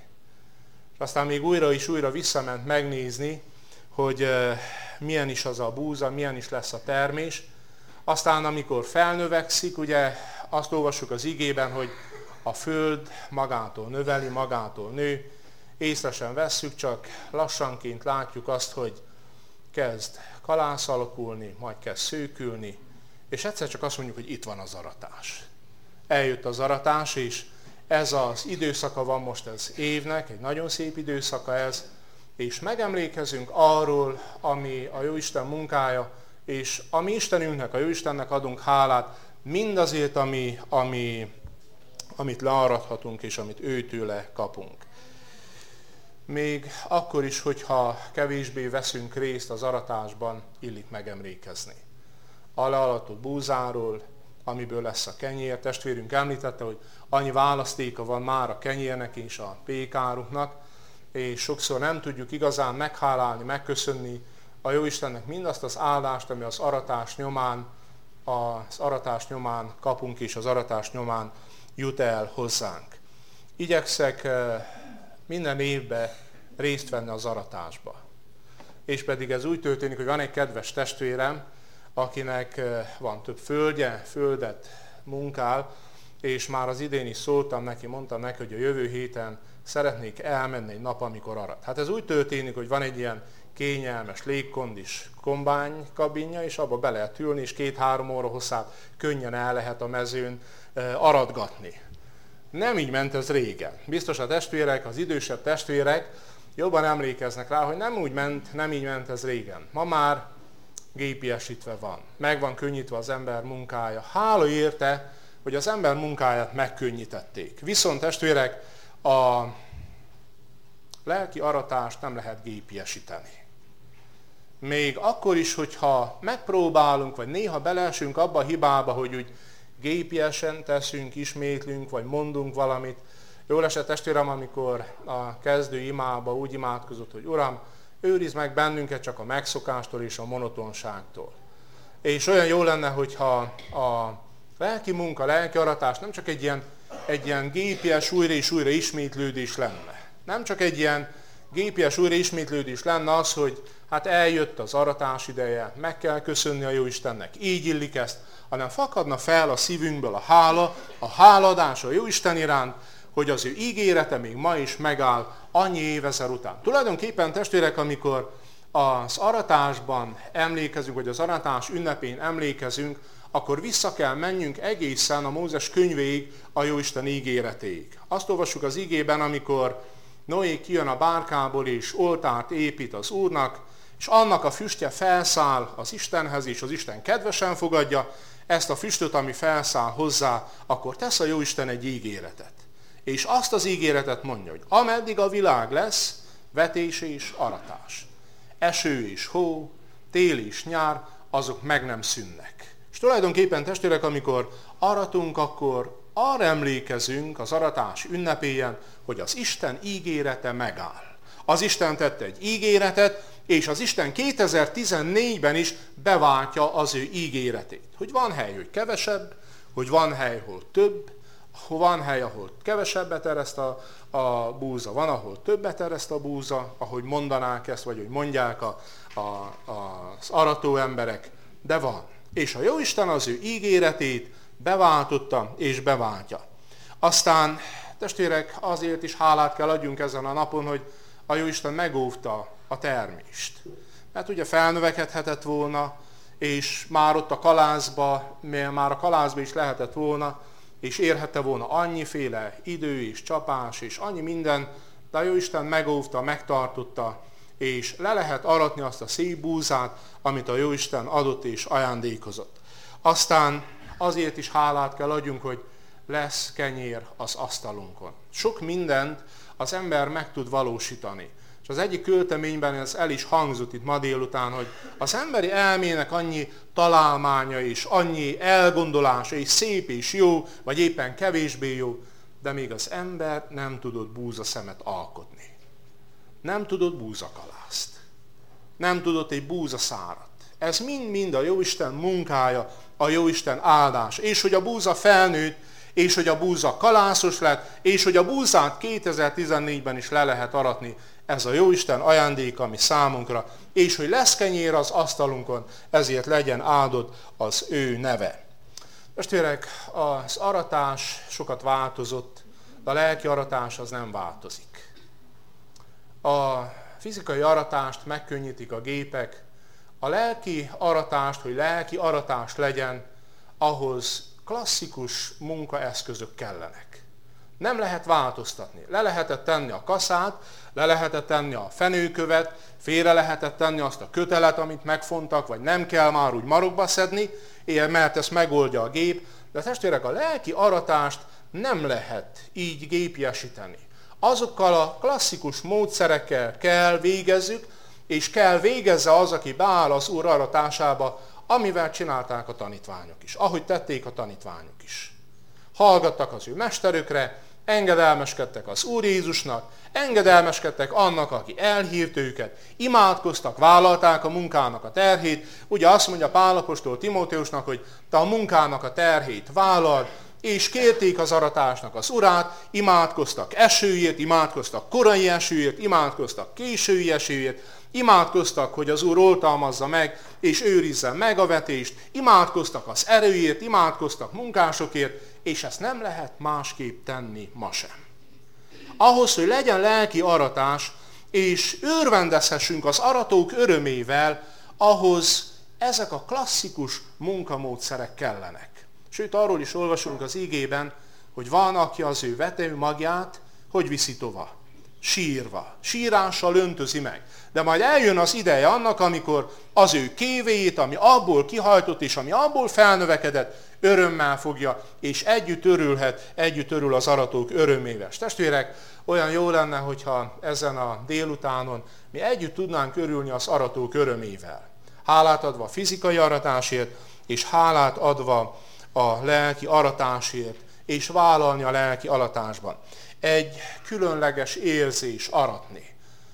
És aztán még újra és újra visszament megnézni, hogy milyen is az a búza, milyen is lesz a termés. Aztán amikor felnövekszik, ugye azt olvassuk az igében, hogy a föld magától növeli, magától nő, észre sem vesszük, csak lassanként látjuk azt, hogy kezd kalász alakulni, majd kezd szőkülni, és egyszer csak azt mondjuk, hogy itt van az aratás. Eljött az aratás, és ez az időszaka van most az évnek, egy nagyon szép időszaka ez, és megemlékezünk arról, ami a Jóisten munkája, és a mi Istenünknek, a Jóistennek adunk hálát mindazért, ami, ami, amit learathatunk, és amit őtőle kapunk. Még akkor is, hogyha kevésbé veszünk részt az aratásban, illik megemlékezni. A learatott búzáról, amiből lesz a kenyér. Testvérünk említette, hogy annyi választéka van már a kenyérnek és a pékáruknak, és sokszor nem tudjuk igazán meghálálni, megköszönni a Jóistennek mindazt az áldást, ami az aratás nyomán, az aratás nyomán kapunk, és az aratás nyomán jut el hozzánk. Igyekszek minden évben részt venni az aratásba. És pedig ez úgy történik, hogy van egy kedves testvérem, akinek van több földje, földet munkál, és már az idén is szóltam neki, mondtam neki, hogy a jövő héten szeretnék elmenni egy nap, amikor arat. Hát ez úgy történik, hogy van egy ilyen kényelmes, légkondis kombány kabinja, és abba be lehet ülni, és két-három óra hosszát könnyen el lehet a mezőn aratgatni. Nem így ment ez régen. Biztos a testvérek, az idősebb testvérek jobban emlékeznek rá, hogy nem úgy ment, nem így ment ez régen. Ma már gépiesítve van. Meg van könnyítve az ember munkája. Hála érte, hogy az ember munkáját megkönnyítették. Viszont testvérek, a lelki aratást nem lehet gépiesíteni. Még akkor is, hogyha megpróbálunk, vagy néha beleesünk abba a hibába, hogy úgy gépiesen teszünk, ismétlünk, vagy mondunk valamit. Jól esett testvérem, amikor a kezdő imába úgy imádkozott, hogy Uram, őrizd meg bennünket csak a megszokástól és a monotonságtól. És olyan jó lenne, hogyha a lelki munka, lelki aratás nem csak egy ilyen, egy ilyen gépies újra és újra ismétlődés lenne. Nem csak egy ilyen gépies újra ismétlődés lenne az, hogy hát eljött az aratás ideje, meg kell köszönni a Jóistennek, így illik ezt, hanem fakadna fel a szívünkből a hála, a háladás a Jóisten iránt, hogy az ő ígérete még ma is megáll annyi évezer után. Tulajdonképpen testvérek, amikor az aratásban emlékezünk, vagy az aratás ünnepén emlékezünk, akkor vissza kell menjünk egészen a Mózes könyvéig, a Jóisten ígéretéig. Azt olvassuk az ígében, amikor Noé kijön a bárkából, és oltárt épít az Úrnak, és annak a füstje felszáll az Istenhez, és az Isten kedvesen fogadja ezt a füstöt, ami felszáll hozzá, akkor tesz a Jóisten egy ígéretet. És azt az ígéretet mondja, hogy ameddig a világ lesz, vetés és aratás. Eső és hó, tél és nyár, azok meg nem szűnnek. És tulajdonképpen testvérek, amikor aratunk, akkor arra emlékezünk az aratás ünnepélyen, hogy az Isten ígérete megáll. Az Isten tette egy ígéretet, és az Isten kétezer-tizennégyben is beváltja az ő ígéretét. Hogy van hely, hogy kevesebb, hogy van hely, hol több, van hely, ahol kevesebbet ereszt a, a búza, van, ahol többet ereszt a búza, ahogy mondanák ezt, vagy hogy mondják a, a, az arató emberek, de van. És a Jóisten az ő ígéretét beváltotta és beváltja. Aztán, testvérek, azért is hálát kell adjunk ezen a napon, hogy a Jóisten megóvta a termést. Mert ugye felnövekedhetett volna, és már ott a kalászba, már a kalászba is lehetett volna, és érhette volna annyiféle idő és csapás, és annyi minden, de a Jóisten megóvta, megtartotta, és le lehet aratni azt a szép búzát, amit a Jóisten adott és ajándékozott. Aztán azért is hálát kell adjunk, hogy lesz kenyér az asztalunkon. Sok mindent az ember meg tud valósítani. És az egyik költeményben ez el is hangzott itt ma délután, hogy az emberi elmének annyi találmánya és annyi elgondolása és szép és jó, vagy éppen kevésbé jó, de még az ember nem tudott búzaszemet alkotni. Nem tudott búzakalászt. Nem tudott egy búzaszárat. Ez mind-mind a Jóisten munkája, a Jóisten áldás. És hogy a búza felnőtt, és hogy a búza kalászos lett, és hogy a búzát kétezer-tizennégyben is le lehet aratni. Ez a Jóisten ajándéka, ami számunkra, és hogy lesz kenyér az asztalunkon, ezért legyen áldott az ő neve. Testvérek, az aratás sokat változott, de a lelki aratás az nem változik. A fizikai aratást megkönnyítik a gépek, a lelki aratást, hogy lelki aratás legyen, ahhoz klasszikus munkaeszközök kellenek. Nem lehet változtatni. Le lehetett tenni a kaszát, le lehetett tenni a fenőkövet, félre lehetett tenni azt a kötelet, amit megfontak, vagy nem kell már úgy marokba szedni, mert ezt megoldja a gép. De testvérek, a lelki aratást nem lehet így gépiesíteni. Azokkal a klasszikus módszerekkel kell végezzük, és kell végezze az, aki beáll az Úr aratásába, amivel csinálták a tanítványok is, ahogy tették a tanítványok is. Hallgattak az ő mesterükre, engedelmeskedtek az Úr Jézusnak, engedelmeskedtek annak, aki elhírt őket, imádkoztak, vállalták a munkának a terhét. Ugye azt mondja Pál apostol Timóteusnak, hogy te a munkának a terhét vállald, és kérték az aratásnak az urát, imádkoztak esőért, imádkoztak korai esőért, imádkoztak késői esőért, imádkoztak, hogy az Úr oltalmazza meg, és őrizze meg a vetést, imádkoztak az erőért, imádkoztak munkásokért, és ezt nem lehet másképp tenni ma sem. Ahhoz, hogy legyen lelki aratás, és örvendezhessünk az aratók örömével, ahhoz ezek a klasszikus munkamódszerek kellenek. Sőt, arról is olvasunk az igében, hogy van, aki az ő vető magját, hogy viszi tovább? Sírva, sírással öntözi meg. De majd eljön az ideje annak, amikor az ő kévéjét, ami abból kihajtott és ami abból felnövekedett, örömmel fogja, és együtt örülhet, együtt örül az aratók örömével. Testvérek, olyan jó lenne, hogyha ezen a délutánon mi együtt tudnánk örülni az aratók örömével. Hálát adva a fizikai aratásért, és hálát adva a lelki aratásért, és vállalni a lelki aratásban. Egy különleges érzés aratni.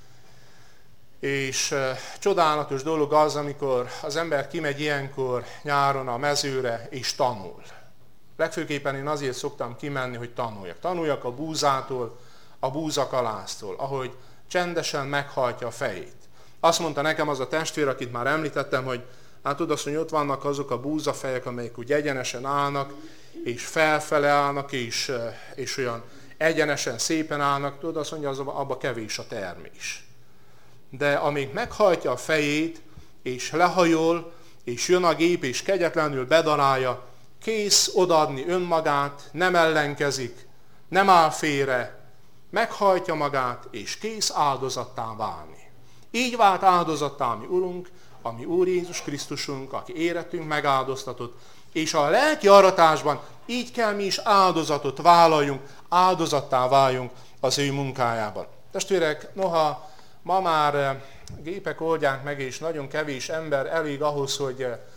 És uh, csodálatos dolog az, amikor az ember kimegy ilyenkor nyáron a mezőre és tanul. Legfőképpen én azért szoktam kimenni, hogy tanuljak. Tanuljak a búzától, a búzakalásztól, ahogy csendesen meghajtja a fejét. Azt mondta nekem az a testvér, akit már említettem, hogy hát tudod azt, hogy ott vannak azok a búzafejek, amelyek úgy egyenesen állnak, és felfele állnak, és, és olyan egyenesen szépen állnak, tudod azt mondja, az abba kevés a termés. De amíg meghajtja a fejét, és lehajol, és jön a gép, és kegyetlenül bedarálja, kész odaadni önmagát, nem ellenkezik, nem áll félre, meghajtja magát, és kész áldozattá válni. Így vált áldozattá mi Urunk, a mi Úr Jézus Krisztusunk, aki érettünk megáldoztatott, és a lelki aratásban így kell mi is áldozatot vállaljunk, áldozattá váljunk az ő munkájában. Testvérek, noha ma már gépek oldják meg, és nagyon kevés ember elég ahhoz, hogy,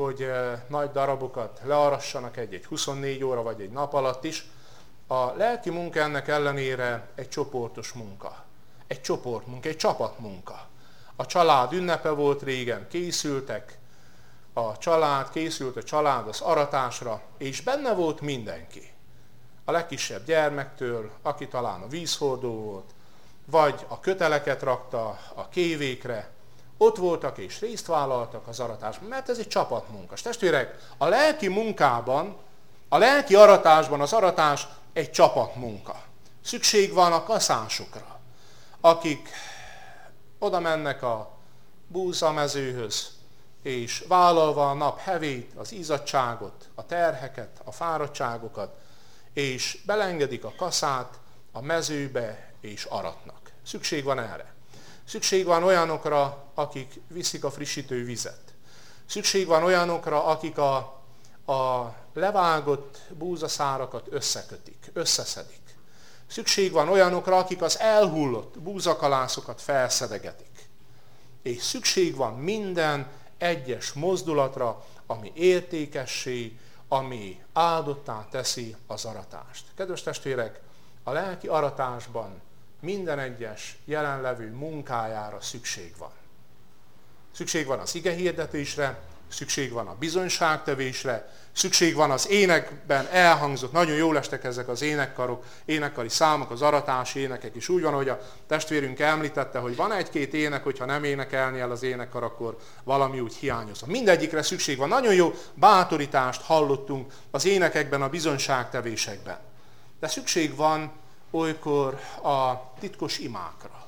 hogy nagy darabokat learassanak egy-egy huszonnégy óra vagy egy nap alatt is. A lelki munka ennek ellenére egy csoportos munka. Egy csoportmunka, egy csapatmunka. A család ünnepe volt régen, készültek a család, készült a család az aratásra, és benne volt mindenki. A legkisebb gyermektől, aki talán a vízhordó volt, vagy a köteleket rakta a kévékre, ott voltak és részt vállaltak az aratásban, mert ez egy csapatmunka. Testvérek, a lelki munkában, a lelki aratásban az aratás egy csapatmunka. Szükség van a kaszásokra, akik oda mennek a búzamezőhöz, és vállalva a nap hevét, az izzadságot, a terheket, a fáradtságokat, és belengedik a kaszát a mezőbe, és aratnak. Szükség van erre. Szükség van olyanokra, akik viszik a frissítő vizet. Szükség van olyanokra, akik a, a levágott búzaszárakat összekötik, összeszedik. Szükség van olyanokra, akik az elhullott búzakalászokat felszedegetik. És szükség van minden egyes mozdulatra, ami értékessé, ami áldottá teszi az aratást. Kedves testvérek, a lelki aratásban minden egyes jelenlevő munkájára szükség van. Szükség van az igehirdetésre, szükség van a bizonyságtevésre, szükség van az énekben elhangzott, nagyon jól estek ezek az énekkarok, énekkari számok, az aratási énekek is. Úgy van, hogy a testvérünk említette, hogy van egy-két ének, hogyha nem énekelni el az énekkar, akkor valami úgy hiányozza. Mindegyikre szükség van. Nagyon jó bátorítást hallottunk az énekekben, a bizonyságtevésekben. De szükség van olykor a titkos imákra.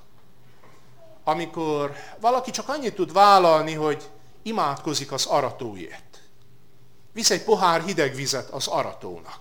Amikor valaki csak annyit tud vállalni, hogy imádkozik az aratóért. Visz egy pohár hideg vizet az aratónak.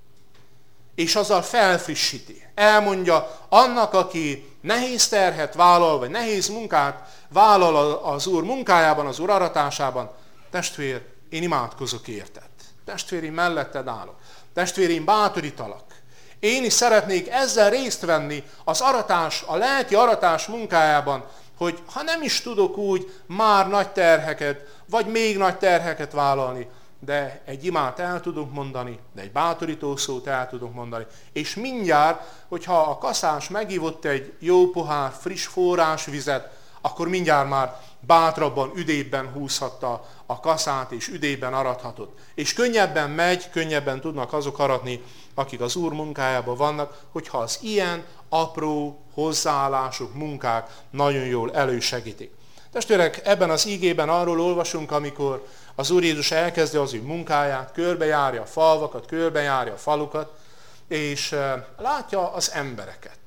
És azzal felfrissíti. Elmondja annak, aki nehéz terhet vállal, vagy nehéz munkát vállal az Úr munkájában, az Úr aratásában. Testvér, én imádkozok érted. Testvér, én melletted állok. Testvér, én bátorítalak. Én is szeretnék ezzel részt venni az aratás, a lelki aratás munkájában, hogy ha nem is tudok úgy már nagy terheket, vagy még nagy terheket vállalni, de egy imát el tudunk mondani, de egy bátorító szót el tudunk mondani. És mindjárt, hogyha a kaszás megívott egy jó pohár, friss forrásvizet, akkor mindjárt már bátrabban, üdébben húzhatta a kaszát, és üdébben arathatott. És könnyebben megy, könnyebben tudnak azok aratni, akik az Úr munkájában vannak, hogyha az ilyen apró hozzáállások, munkák nagyon jól elősegítik. Testvérek, ebben az ígében arról olvasunk, amikor az Úr Jézus elkezdi az ő munkáját, körbejárja a falvakat, körbejárja a falukat, és látja az embereket.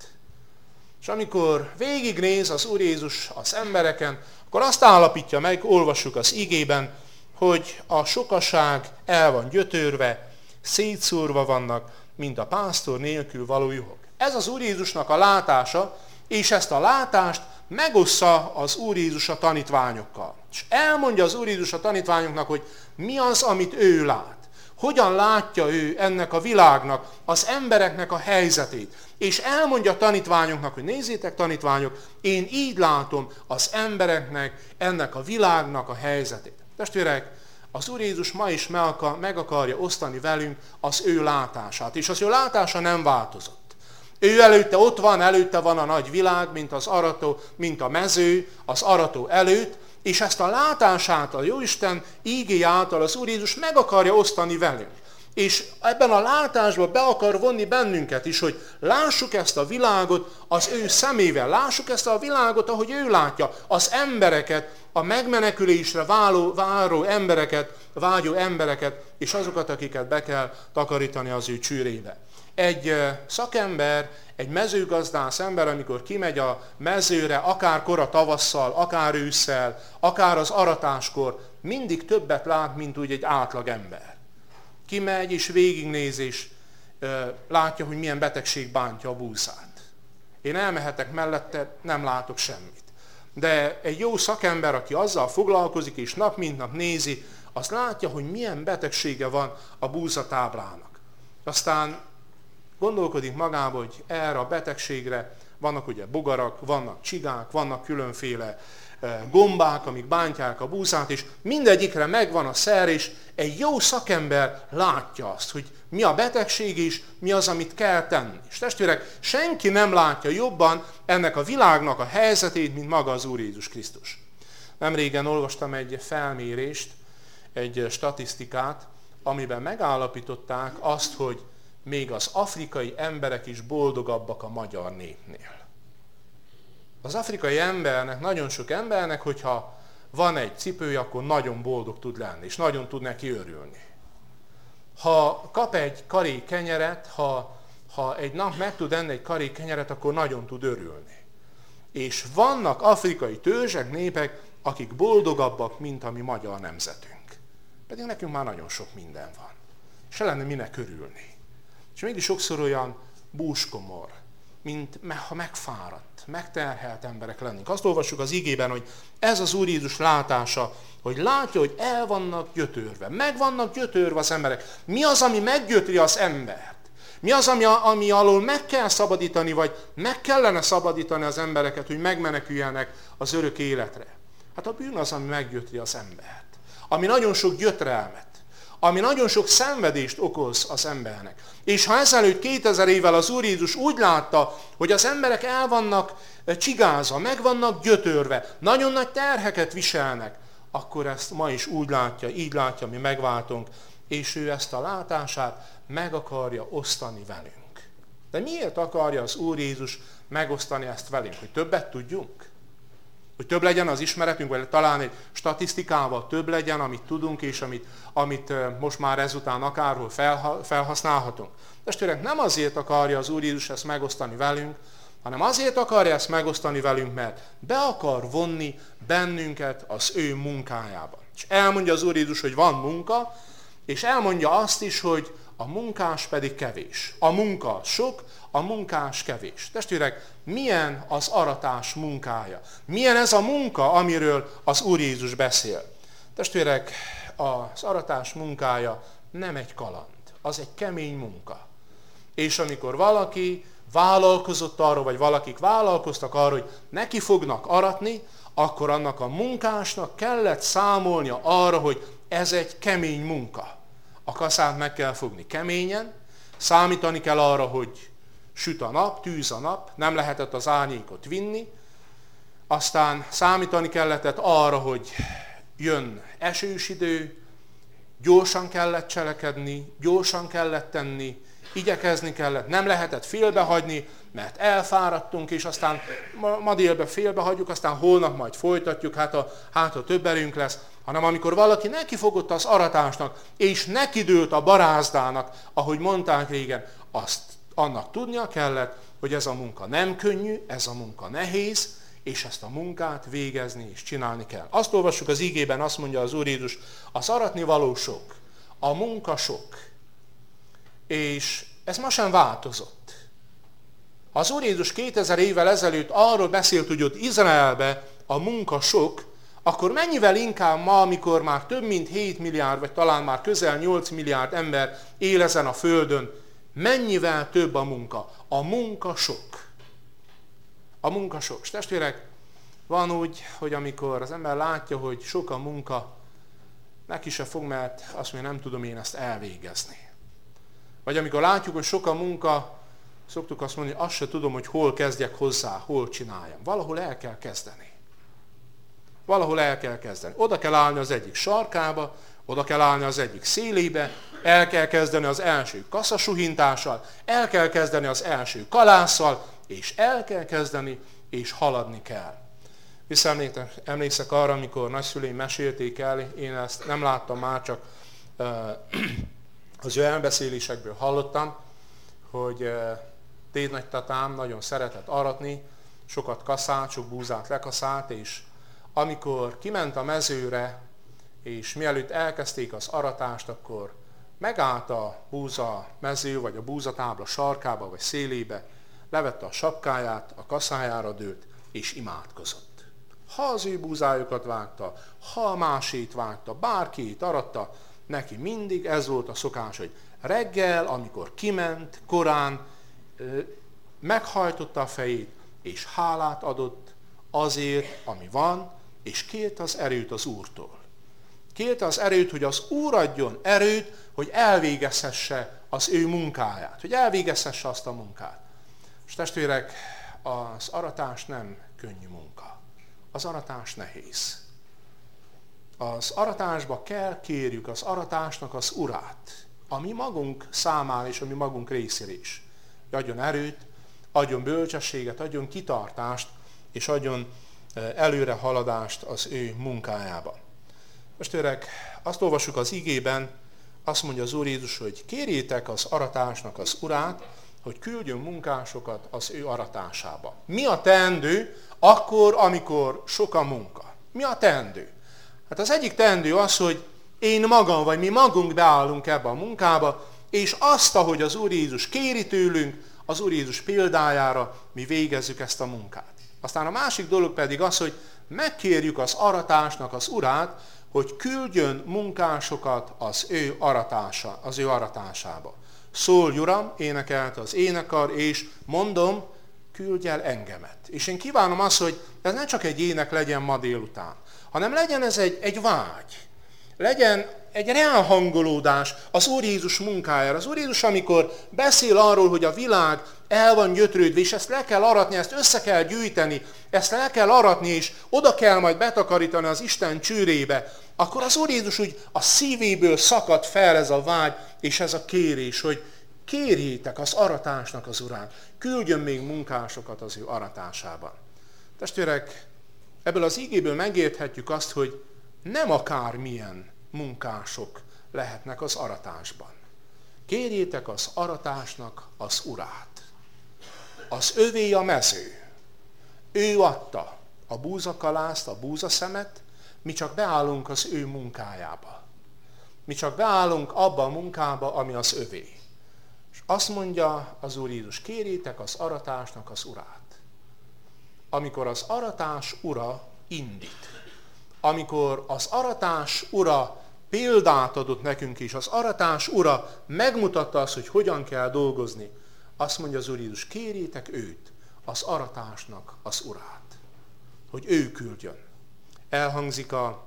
És amikor végignéz az Úr Jézus az embereken, akkor azt állapítja meg, olvassuk az ígében, hogy a sokaság el van gyötörve, szétszórva vannak, mint a pásztor nélkül való juhok. Ez az Úr Jézusnak a látása, és ezt a látást megossza az Úr Jézus a tanítványokkal. És elmondja az Úr Jézus a tanítványoknak, hogy mi az, amit ő lát. Hogyan látja ő ennek a világnak, az embereknek a helyzetét. És elmondja a tanítványoknak, hogy nézzétek tanítványok, én így látom az embereknek, ennek a világnak a helyzetét. Testvérek, az Úr Jézus ma is meg akarja osztani velünk az ő látását. És az ő látása nem változott. Ő előtte ott van, előtte van a nagy világ, mint az arató, mint a mező, az arató előtt, és ezt a látását a Jóisten ígé által az Úr Jézus meg akarja osztani velünk. És ebben a látásban be akar vonni bennünket is, hogy lássuk ezt a világot az ő szemével, lássuk ezt a világot, ahogy ő látja, az embereket, a megmenekülésre váló, váró embereket, vágyó embereket, és azokat, akiket be kell takarítani az ő csűrébe. Egy szakember, egy mezőgazdász ember, amikor kimegy a mezőre, akár kora tavasszal, akár ősszel, akár az aratáskor, mindig többet lát, mint úgy egy átlag ember. Kimegy és végignéz, és látja, hogy milyen betegség bántja a búzát. Én elmehetek mellette, nem látok semmit. De egy jó szakember, aki azzal foglalkozik, és nap mint nap nézi, az látja, hogy milyen betegsége van a búzatáblának. Aztán gondolkodik magába, hogy erre a betegségre vannak ugye bogarak, vannak csigák, vannak különféle gombák, amik bántják a búzát, és mindegyikre megvan a szer, és egy jó szakember látja azt, hogy mi a betegség és mi az, amit kell tenni. És testvérek, senki nem látja jobban ennek a világnak a helyzetét, mint maga az Úr Jézus Krisztus. Nemrégen olvastam egy felmérést, egy statisztikát, amiben megállapították azt, hogy még az afrikai emberek is boldogabbak a magyar népnél. Az afrikai embernek, nagyon sok embernek, hogyha van egy cipője, akkor nagyon boldog tud lenni, és nagyon tud neki örülni. Ha kap egy karék kenyeret, ha, ha egy nap meg tud enni egy karék kenyeret, akkor nagyon tud örülni. És vannak afrikai törzsek, népek, akik boldogabbak, mint a mi magyar nemzetünk. Pedig nekünk már nagyon sok minden van. Se lenne minek örülni. És mégis sokszor olyan búskomor, mint ha megfáradt, megterhelt emberek lennénk. Azt olvassuk az igében, hogy ez az Úr Jézus látása, hogy látja, hogy el vannak gyötörve, meg vannak gyötörve az emberek. Mi az, ami meggyötri az embert? Mi az, ami, ami alól meg kell szabadítani, vagy meg kellene szabadítani az embereket, hogy megmeneküljenek az örök életre? Hát a bűn az, ami meggyötri az embert. Ami nagyon sok gyötrelmet, ami nagyon sok szenvedést okoz az embernek. És ha ezelőtt kétezer évvel az Úr Jézus úgy látta, hogy az emberek el vannak csigázva, meg vannak gyötörve, nagyon nagy terheket viselnek, akkor ezt ma is úgy látja, így látja mi megváltunk, és ő ezt a látását meg akarja osztani velünk. De miért akarja az Úr Jézus megosztani ezt velünk? Hogy többet tudjunk? Hogy több legyen az ismeretünk, vagy talán egy statisztikával több legyen, amit tudunk, és amit, amit most már ezután akárhol felhasználhatunk. Testvérek, nem azért akarja az Úr Jézus ezt megosztani velünk, hanem azért akarja ezt megosztani velünk, mert be akar vonni bennünket az ő munkájába. És elmondja az Úr Jézus, hogy van munka, és elmondja azt is, hogy a munkás pedig kevés. A munka sok, a munkás kevés. Testvérek, milyen az aratás munkája? Milyen ez a munka, amiről az Úr Jézus beszél? Testvérek, az aratás munkája nem egy kaland, az egy kemény munka. És amikor valaki vállalkozott arra, vagy valakik vállalkoztak arra, hogy neki fognak aratni, akkor annak a munkásnak kellett számolnia arra, hogy ez egy kemény munka. A kaszát meg kell fogni keményen, számítani kell arra, hogy süt a nap, tűz a nap, nem lehetett az árnyékot vinni, aztán számítani kellett arra, hogy jön esős idő, gyorsan kellett cselekedni, gyorsan kellett tenni, igyekezni kellett, nem lehetett félbehagyni, mert elfáradtunk, és aztán ma, ma délben félbehagyjuk, aztán holnap majd folytatjuk, hát a, hát a több erőnk lesz, hanem amikor valaki nekifogott az aratásnak, és nekidőlt a barázdának, ahogy mondták régen, azt annak tudnia kellett, hogy ez a munka nem könnyű, ez a munka nehéz, és ezt a munkát végezni és csinálni kell. Azt olvassuk az igében, azt mondja az Úr Jézus, az aratni való sok, a munka sok, és ez ma sem változott. Ha az Úr Jézus kétezer évvel ezelőtt arról beszélt, hogy ott Izraelbe a munka sok, akkor mennyivel inkább ma, amikor már több mint hét milliárd, vagy talán már közel nyolc milliárd ember él ezen a földön, mennyivel több a munka? A munka sok. A munka sok. És testvérek, van úgy, hogy amikor az ember látja, hogy sok a munka, neki se fog, mert azt mondja, nem tudom én ezt elvégezni. Vagy amikor látjuk, hogy sok a munka, szoktuk azt mondani, azt se tudom, hogy hol kezdjek hozzá, hol csináljam. Valahol el kell kezdeni. Valahol el kell kezdeni. Oda kell állni az egyik sarkába, oda kell állni az egyik szélébe, el kell kezdeni az első kasszasuhintással, el kell kezdeni az első kalásszal, és el kell kezdeni, és haladni kell. Visszaemlékszek arra, amikor nagyszüleim mesélték el, én ezt nem láttam már, csak uh, az ő elbeszélésekből hallottam, hogy uh, dédnagytatám nagyon szeretett aratni, sokat kaszált, sok búzát lekaszált, és amikor kiment a mezőre, és mielőtt elkezdték az aratást, akkor megállt a búza mező, vagy a búzatábla sarkába, vagy szélébe, levette a sapkáját, a kaszájára dőlt, és imádkozott. Ha az ő búzájukat vágta, ha a másét vágta, bárkit aratta, neki mindig ez volt a szokás, hogy reggel, amikor kiment, korán, meghajtotta a fejét, és hálát adott azért, ami van, és kérte az erőt az Úrtól. Kérte az erőt, hogy az Úr adjon erőt, hogy elvégezhesse az ő munkáját, hogy elvégezhesse azt a munkát. És testvérek, az aratás nem könnyű munka. Az aratás nehéz. Az aratásba kell kérjük az aratásnak az urát, a mi magunk számára és a mi magunk részére is. Adjon erőt, adjon bölcsességet, adjon kitartást, és adjon előre haladást az ő munkájába. Most öreg, azt olvassuk az igében, azt mondja az Úr Jézus, hogy kérjétek az aratásnak az urát, hogy küldjön munkásokat az ő aratásába. Mi a teendő akkor, amikor sok a munka? Mi a teendő? Hát az egyik teendő az, hogy én magam, vagy mi magunk beállunk ebbe a munkába, és azt, ahogy az Úr Jézus kéri tőlünk, az Úr Jézus példájára mi végezzük ezt a munkát. Aztán a másik dolog pedig az, hogy megkérjük az aratásnak az urát, hogy küldjön munkásokat az ő aratása, az ő aratásába. Szólj, Uram, énekelte az énekar, és mondom, küldj el engemet. És én kívánom azt, hogy ez ne csak egy ének legyen ma délután, hanem legyen ez egy, egy vágy. Legyen egy ráhangolódás az Úr Jézus munkájára. Az Úr Jézus, amikor beszél arról, hogy a világ el van gyötrődve, és ezt le kell aratni, ezt össze kell gyűjteni, ezt le kell aratni, és oda kell majd betakarítani az Isten csőrébe, akkor az Úr Jézus úgy a szívéből szakad fel ez a vágy, és ez a kérés, hogy kérjétek az aratásnak az urát, küldjön még munkásokat az ő aratásában. Testvérek, ebből az igéből megérthetjük azt, hogy nem akármilyen munkások lehetnek az aratásban. Kérjétek az aratásnak az urát. Az övé a mező. Ő adta a búzakalászt, a búzaszemet, mi csak beállunk az ő munkájába. Mi csak beállunk abba a munkába, ami az övé. És azt mondja az Úr Jézus, kérjétek az aratásnak az urát. Amikor az aratás ura indít, amikor az aratás ura példát adott nekünk is, az aratás ura megmutatta azt, hogy hogyan kell dolgozni, azt mondja az Úr Jézus, kérjétek őt, az aratásnak az urát, hogy ő küldjön. Elhangzik a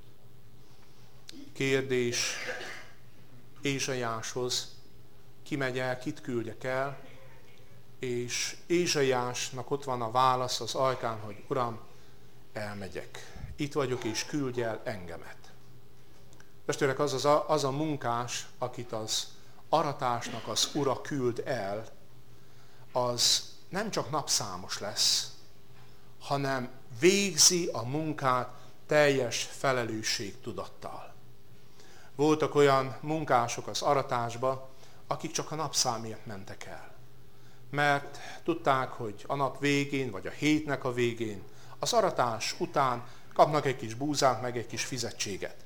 kérdés Ézsaiáshoz, ki megy el, kit küldjek el, és Ézsaiásnak ott van a válasz az ajkán, hogy Uram, elmegyek. Itt vagyok, és küldj el engemet. Testvérek, az, az, a, az a munkás, akit az aratásnak az ura küld el, az nem csak napszámos lesz, hanem végzi a munkát teljes felelősségtudattal. Voltak olyan munkások az aratásba, akik csak a napszámért mentek el. Mert tudták, hogy a nap végén, vagy a hétnek a végén, az aratás után kapnak egy kis búzát, meg egy kis fizetséget.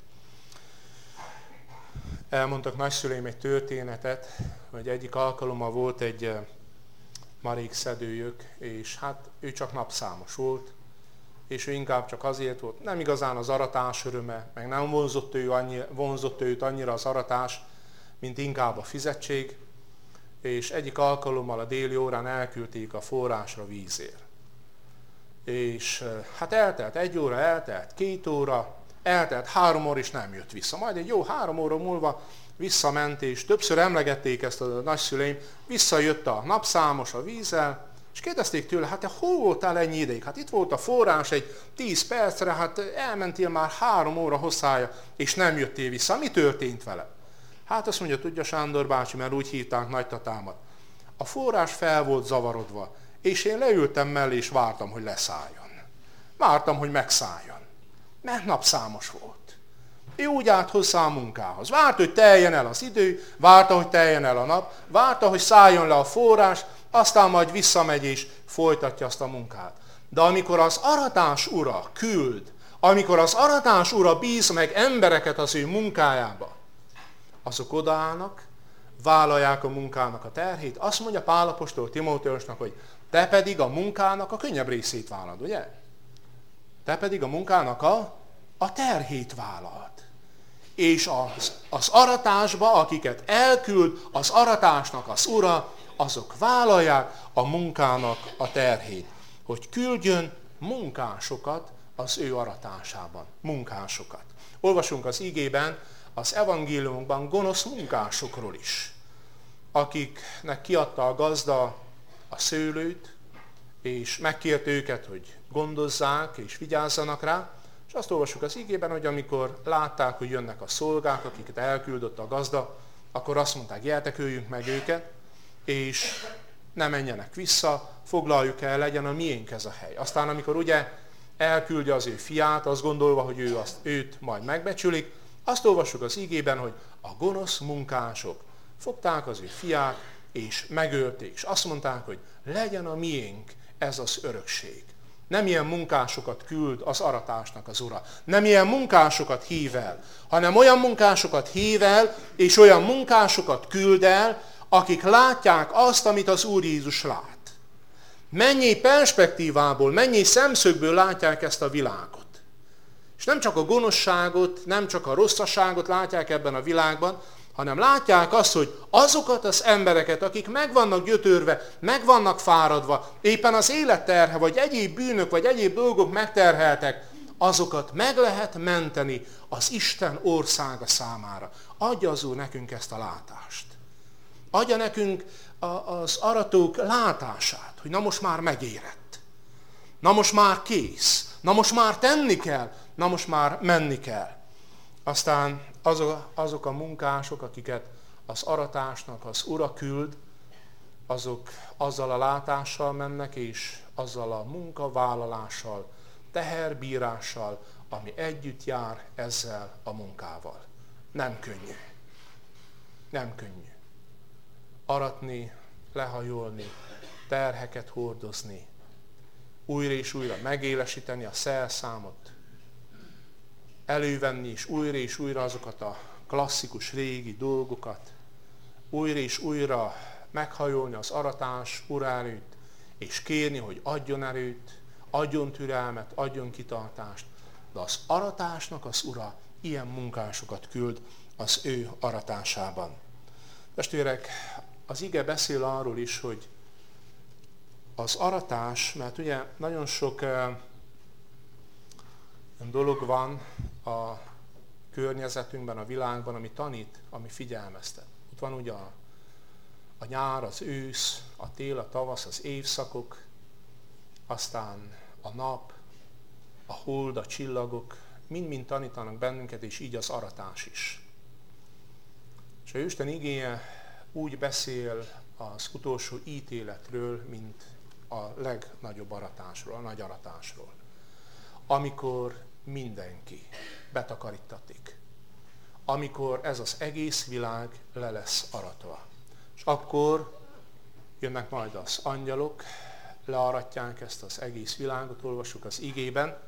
Elmondtak nagyszüleim egy történetet, hogy egyik alkalommal volt egy marék szedőjük, és hát ő csak napszámos volt, és ő inkább csak azért volt, nem igazán az aratás öröme, meg nem vonzott, ő annyi, vonzott őt annyira az aratás, mint inkább a fizetség, és egyik alkalommal a déli órán elküldték a forrásra vízért. És hát eltelt egy óra, eltelt két óra, eltelt három óra, és nem jött vissza. Majd egy jó három óra múlva visszament, és többször emlegették ezt a nagyszüleim, visszajött a napszámos a vízzel, és kérdezték tőle, hát te hol voltál ennyi ideig? Hát itt volt a forrás egy tíz percre, hát elmentél már három óra hosszája, és nem jöttél vissza. Mi történt vele? Hát azt mondja, tudja Sándor bácsi, mert úgy hívták nagytatámat. A forrás fel volt zavarodva, és én leültem mellé, és vártam, hogy leszálljon. Vártam, hogy megszálljon. Mert napszámos volt. Ő úgy állt hozzá a munkához. Várta, hogy teljen el az idő, várta, hogy teljen el a nap, várta, hogy szálljon le a forrás, aztán majd visszamegy és folytatja azt a munkát. De amikor az aratás ura küld, amikor az aratás ura bíz meg embereket az ő munkájába, azok odaállnak, vállalják a munkának a terhét. Azt mondja Pál apostol Timóteusnak, hogy te pedig a munkának a könnyebb részét vállalod, ugye? Te pedig a munkának a, a terhét vállalod. És az, az aratásba, akiket elküld, az aratásnak az ura, azok vállalják a munkának a terhét. Hogy küldjön munkásokat az ő aratásában, munkásokat. Olvasunk az igében, az evangéliumokban gonosz munkásokról is, akiknek kiadta a gazda a szőlőt, és megkérte őket, hogy gondozzák és vigyázzanak rá, és azt olvassuk az igében, hogy amikor látták, hogy jönnek a szolgák, akiket elküldött a gazda, akkor azt mondták, gyertek, öljünk meg őket, és ne menjenek vissza, foglaljuk el, legyen a miénk ez a hely. Aztán amikor ugye elküldje az ő fiát, azt gondolva, hogy ő azt, őt majd megbecsülik, azt olvassuk az igében, hogy a gonosz munkások fogták az ő fiát, és megölték, és azt mondták, hogy legyen a miénk ez az örökség. Nem ilyen munkásokat küld az aratásnak az Ura. Nem ilyen munkásokat hív el, hanem olyan munkásokat hív el, és olyan munkásokat küld el, akik látják azt, amit az Úr Jézus lát. Mennyi perspektívából, mennyi szemszögből látják ezt a világot. És nem csak a gonoszságot, nem csak a rosszaságot látják ebben a világban, hanem látják azt, hogy azokat az embereket, akik meg vannak gyötörve, meg vannak fáradva, éppen az életterhe, vagy egyéb bűnök, vagy egyéb dolgok megterheltek, azokat meg lehet menteni az Isten országa számára. Adja az Úr nekünk ezt a látást. Adja nekünk az aratók látását, hogy na most már megérett. Na most már kész. Na most már tenni kell. Na most már menni kell. Aztán azok, azok a munkások, akiket az aratásnak az Ura küld, azok azzal a látással mennek, és azzal a munkavállalással, teherbírással, ami együtt jár ezzel a munkával. Nem könnyű. Nem könnyű. Aratni, lehajolni, terheket hordozni, újra és újra megélesíteni a szerszámot, elővenni és újra és újra azokat a klasszikus régi dolgokat, újra és újra meghajolni az aratás Ura előtt, és kérni, hogy adjon erőt, adjon türelmet, adjon kitartást. De az aratásnak az Ura ilyen munkásokat küld az ő aratásában. Testvérek, az ige beszél arról is, hogy az aratás, mert ugye nagyon sok uh, dolog van a környezetünkben, a világban, ami tanít, ami figyelmeztet. Ott van ugye a, a nyár, az ősz, a tél, a tavasz, az évszakok, aztán a nap, a hold, a csillagok, mind-mind tanítanak bennünket, és így az aratás is. És a Isten igéje úgy beszél az utolsó ítéletről, mint a legnagyobb aratásról, a nagy aratásról. Amikor mindenki betakarítatik. Amikor ez az egész világ le lesz aratva. És akkor jönnek majd az angyalok, learatják ezt az egész világot, olvassuk az igében,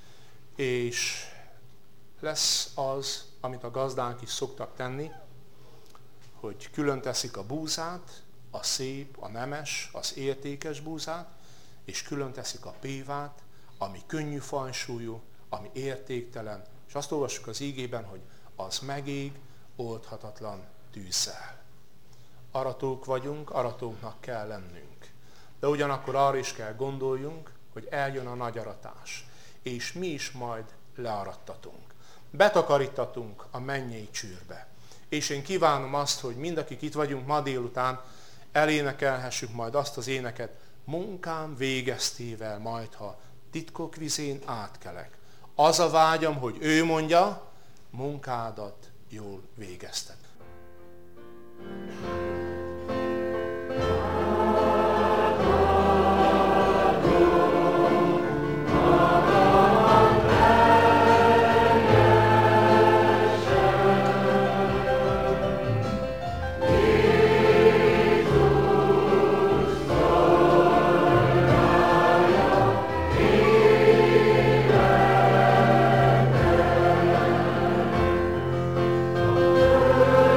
és lesz az, amit a gazdák is szoktak tenni, hogy külön teszik a búzát, a szép, a nemes, az értékes búzát, és külön teszik a pévát, ami könnyű fajsúlyú, ami értéktelen, és azt olvassuk az ígében, hogy az megég oldhatatlan tűzzel. Aratók vagyunk, aratóknak kell lennünk. De ugyanakkor arra is kell gondoljunk, hogy eljön a nagy aratás, és mi is majd learattatunk. Betakarítatunk a mennyei csűrbe. És én kívánom azt, hogy mind, akik itt vagyunk ma délután, elénekelhessük majd azt az éneket, munkám végeztével majd, ha titkok vizén átkelek. Az a vágyam, hogy ő mondja, munkádat jól végezted. Amen.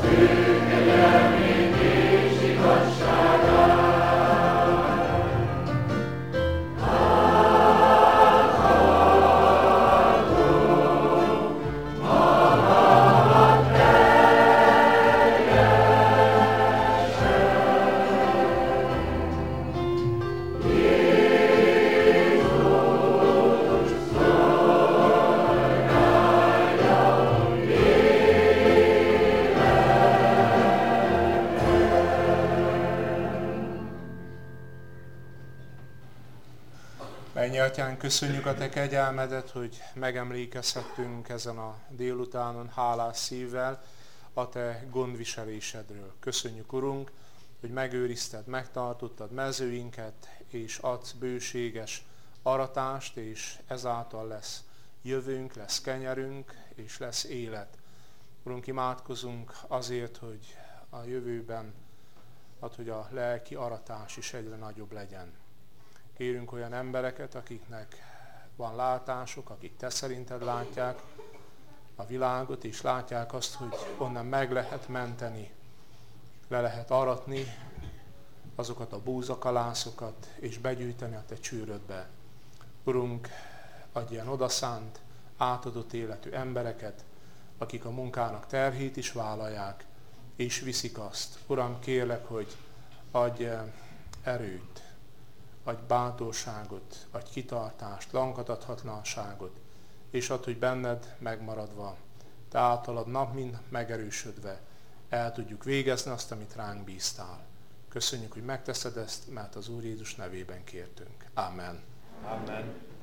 Mennyi Atyánk, köszönjük a Te kegyelmedet, hogy megemlékezhettünk ezen a délutánon hálás szívvel a Te gondviselésedről. Köszönjük, Urunk, hogy megőrizted, megtartottad mezőinket, és adsz bőséges aratást, és ezáltal lesz jövőnk, lesz kenyerünk, és lesz élet. Urunk, imádkozunk azért, hogy a jövőben, ad, hogy a lelki aratás is egyre nagyobb legyen. Kérünk olyan embereket, akiknek van látásuk, akik Te szerinted látják a világot, és látják azt, hogy onnan meg lehet menteni, le lehet aratni azokat a búzakalászokat, és begyűjteni a Te csűrödbe. Urunk, adj ilyen odaszánt, átadott életű embereket, akik a munkának terhét is vállalják, és viszik azt. Uram, kérlek, hogy adj erőt, adj bátorságot, adj kitartást, lankadhatatlanságot, és add, hogy benned megmaradva, Te általad nap mint megerősödve el tudjuk végezni azt, amit ránk bíztál. Köszönjük, hogy megteszed ezt, mert az Úr Jézus nevében kértünk. Amen. Amen.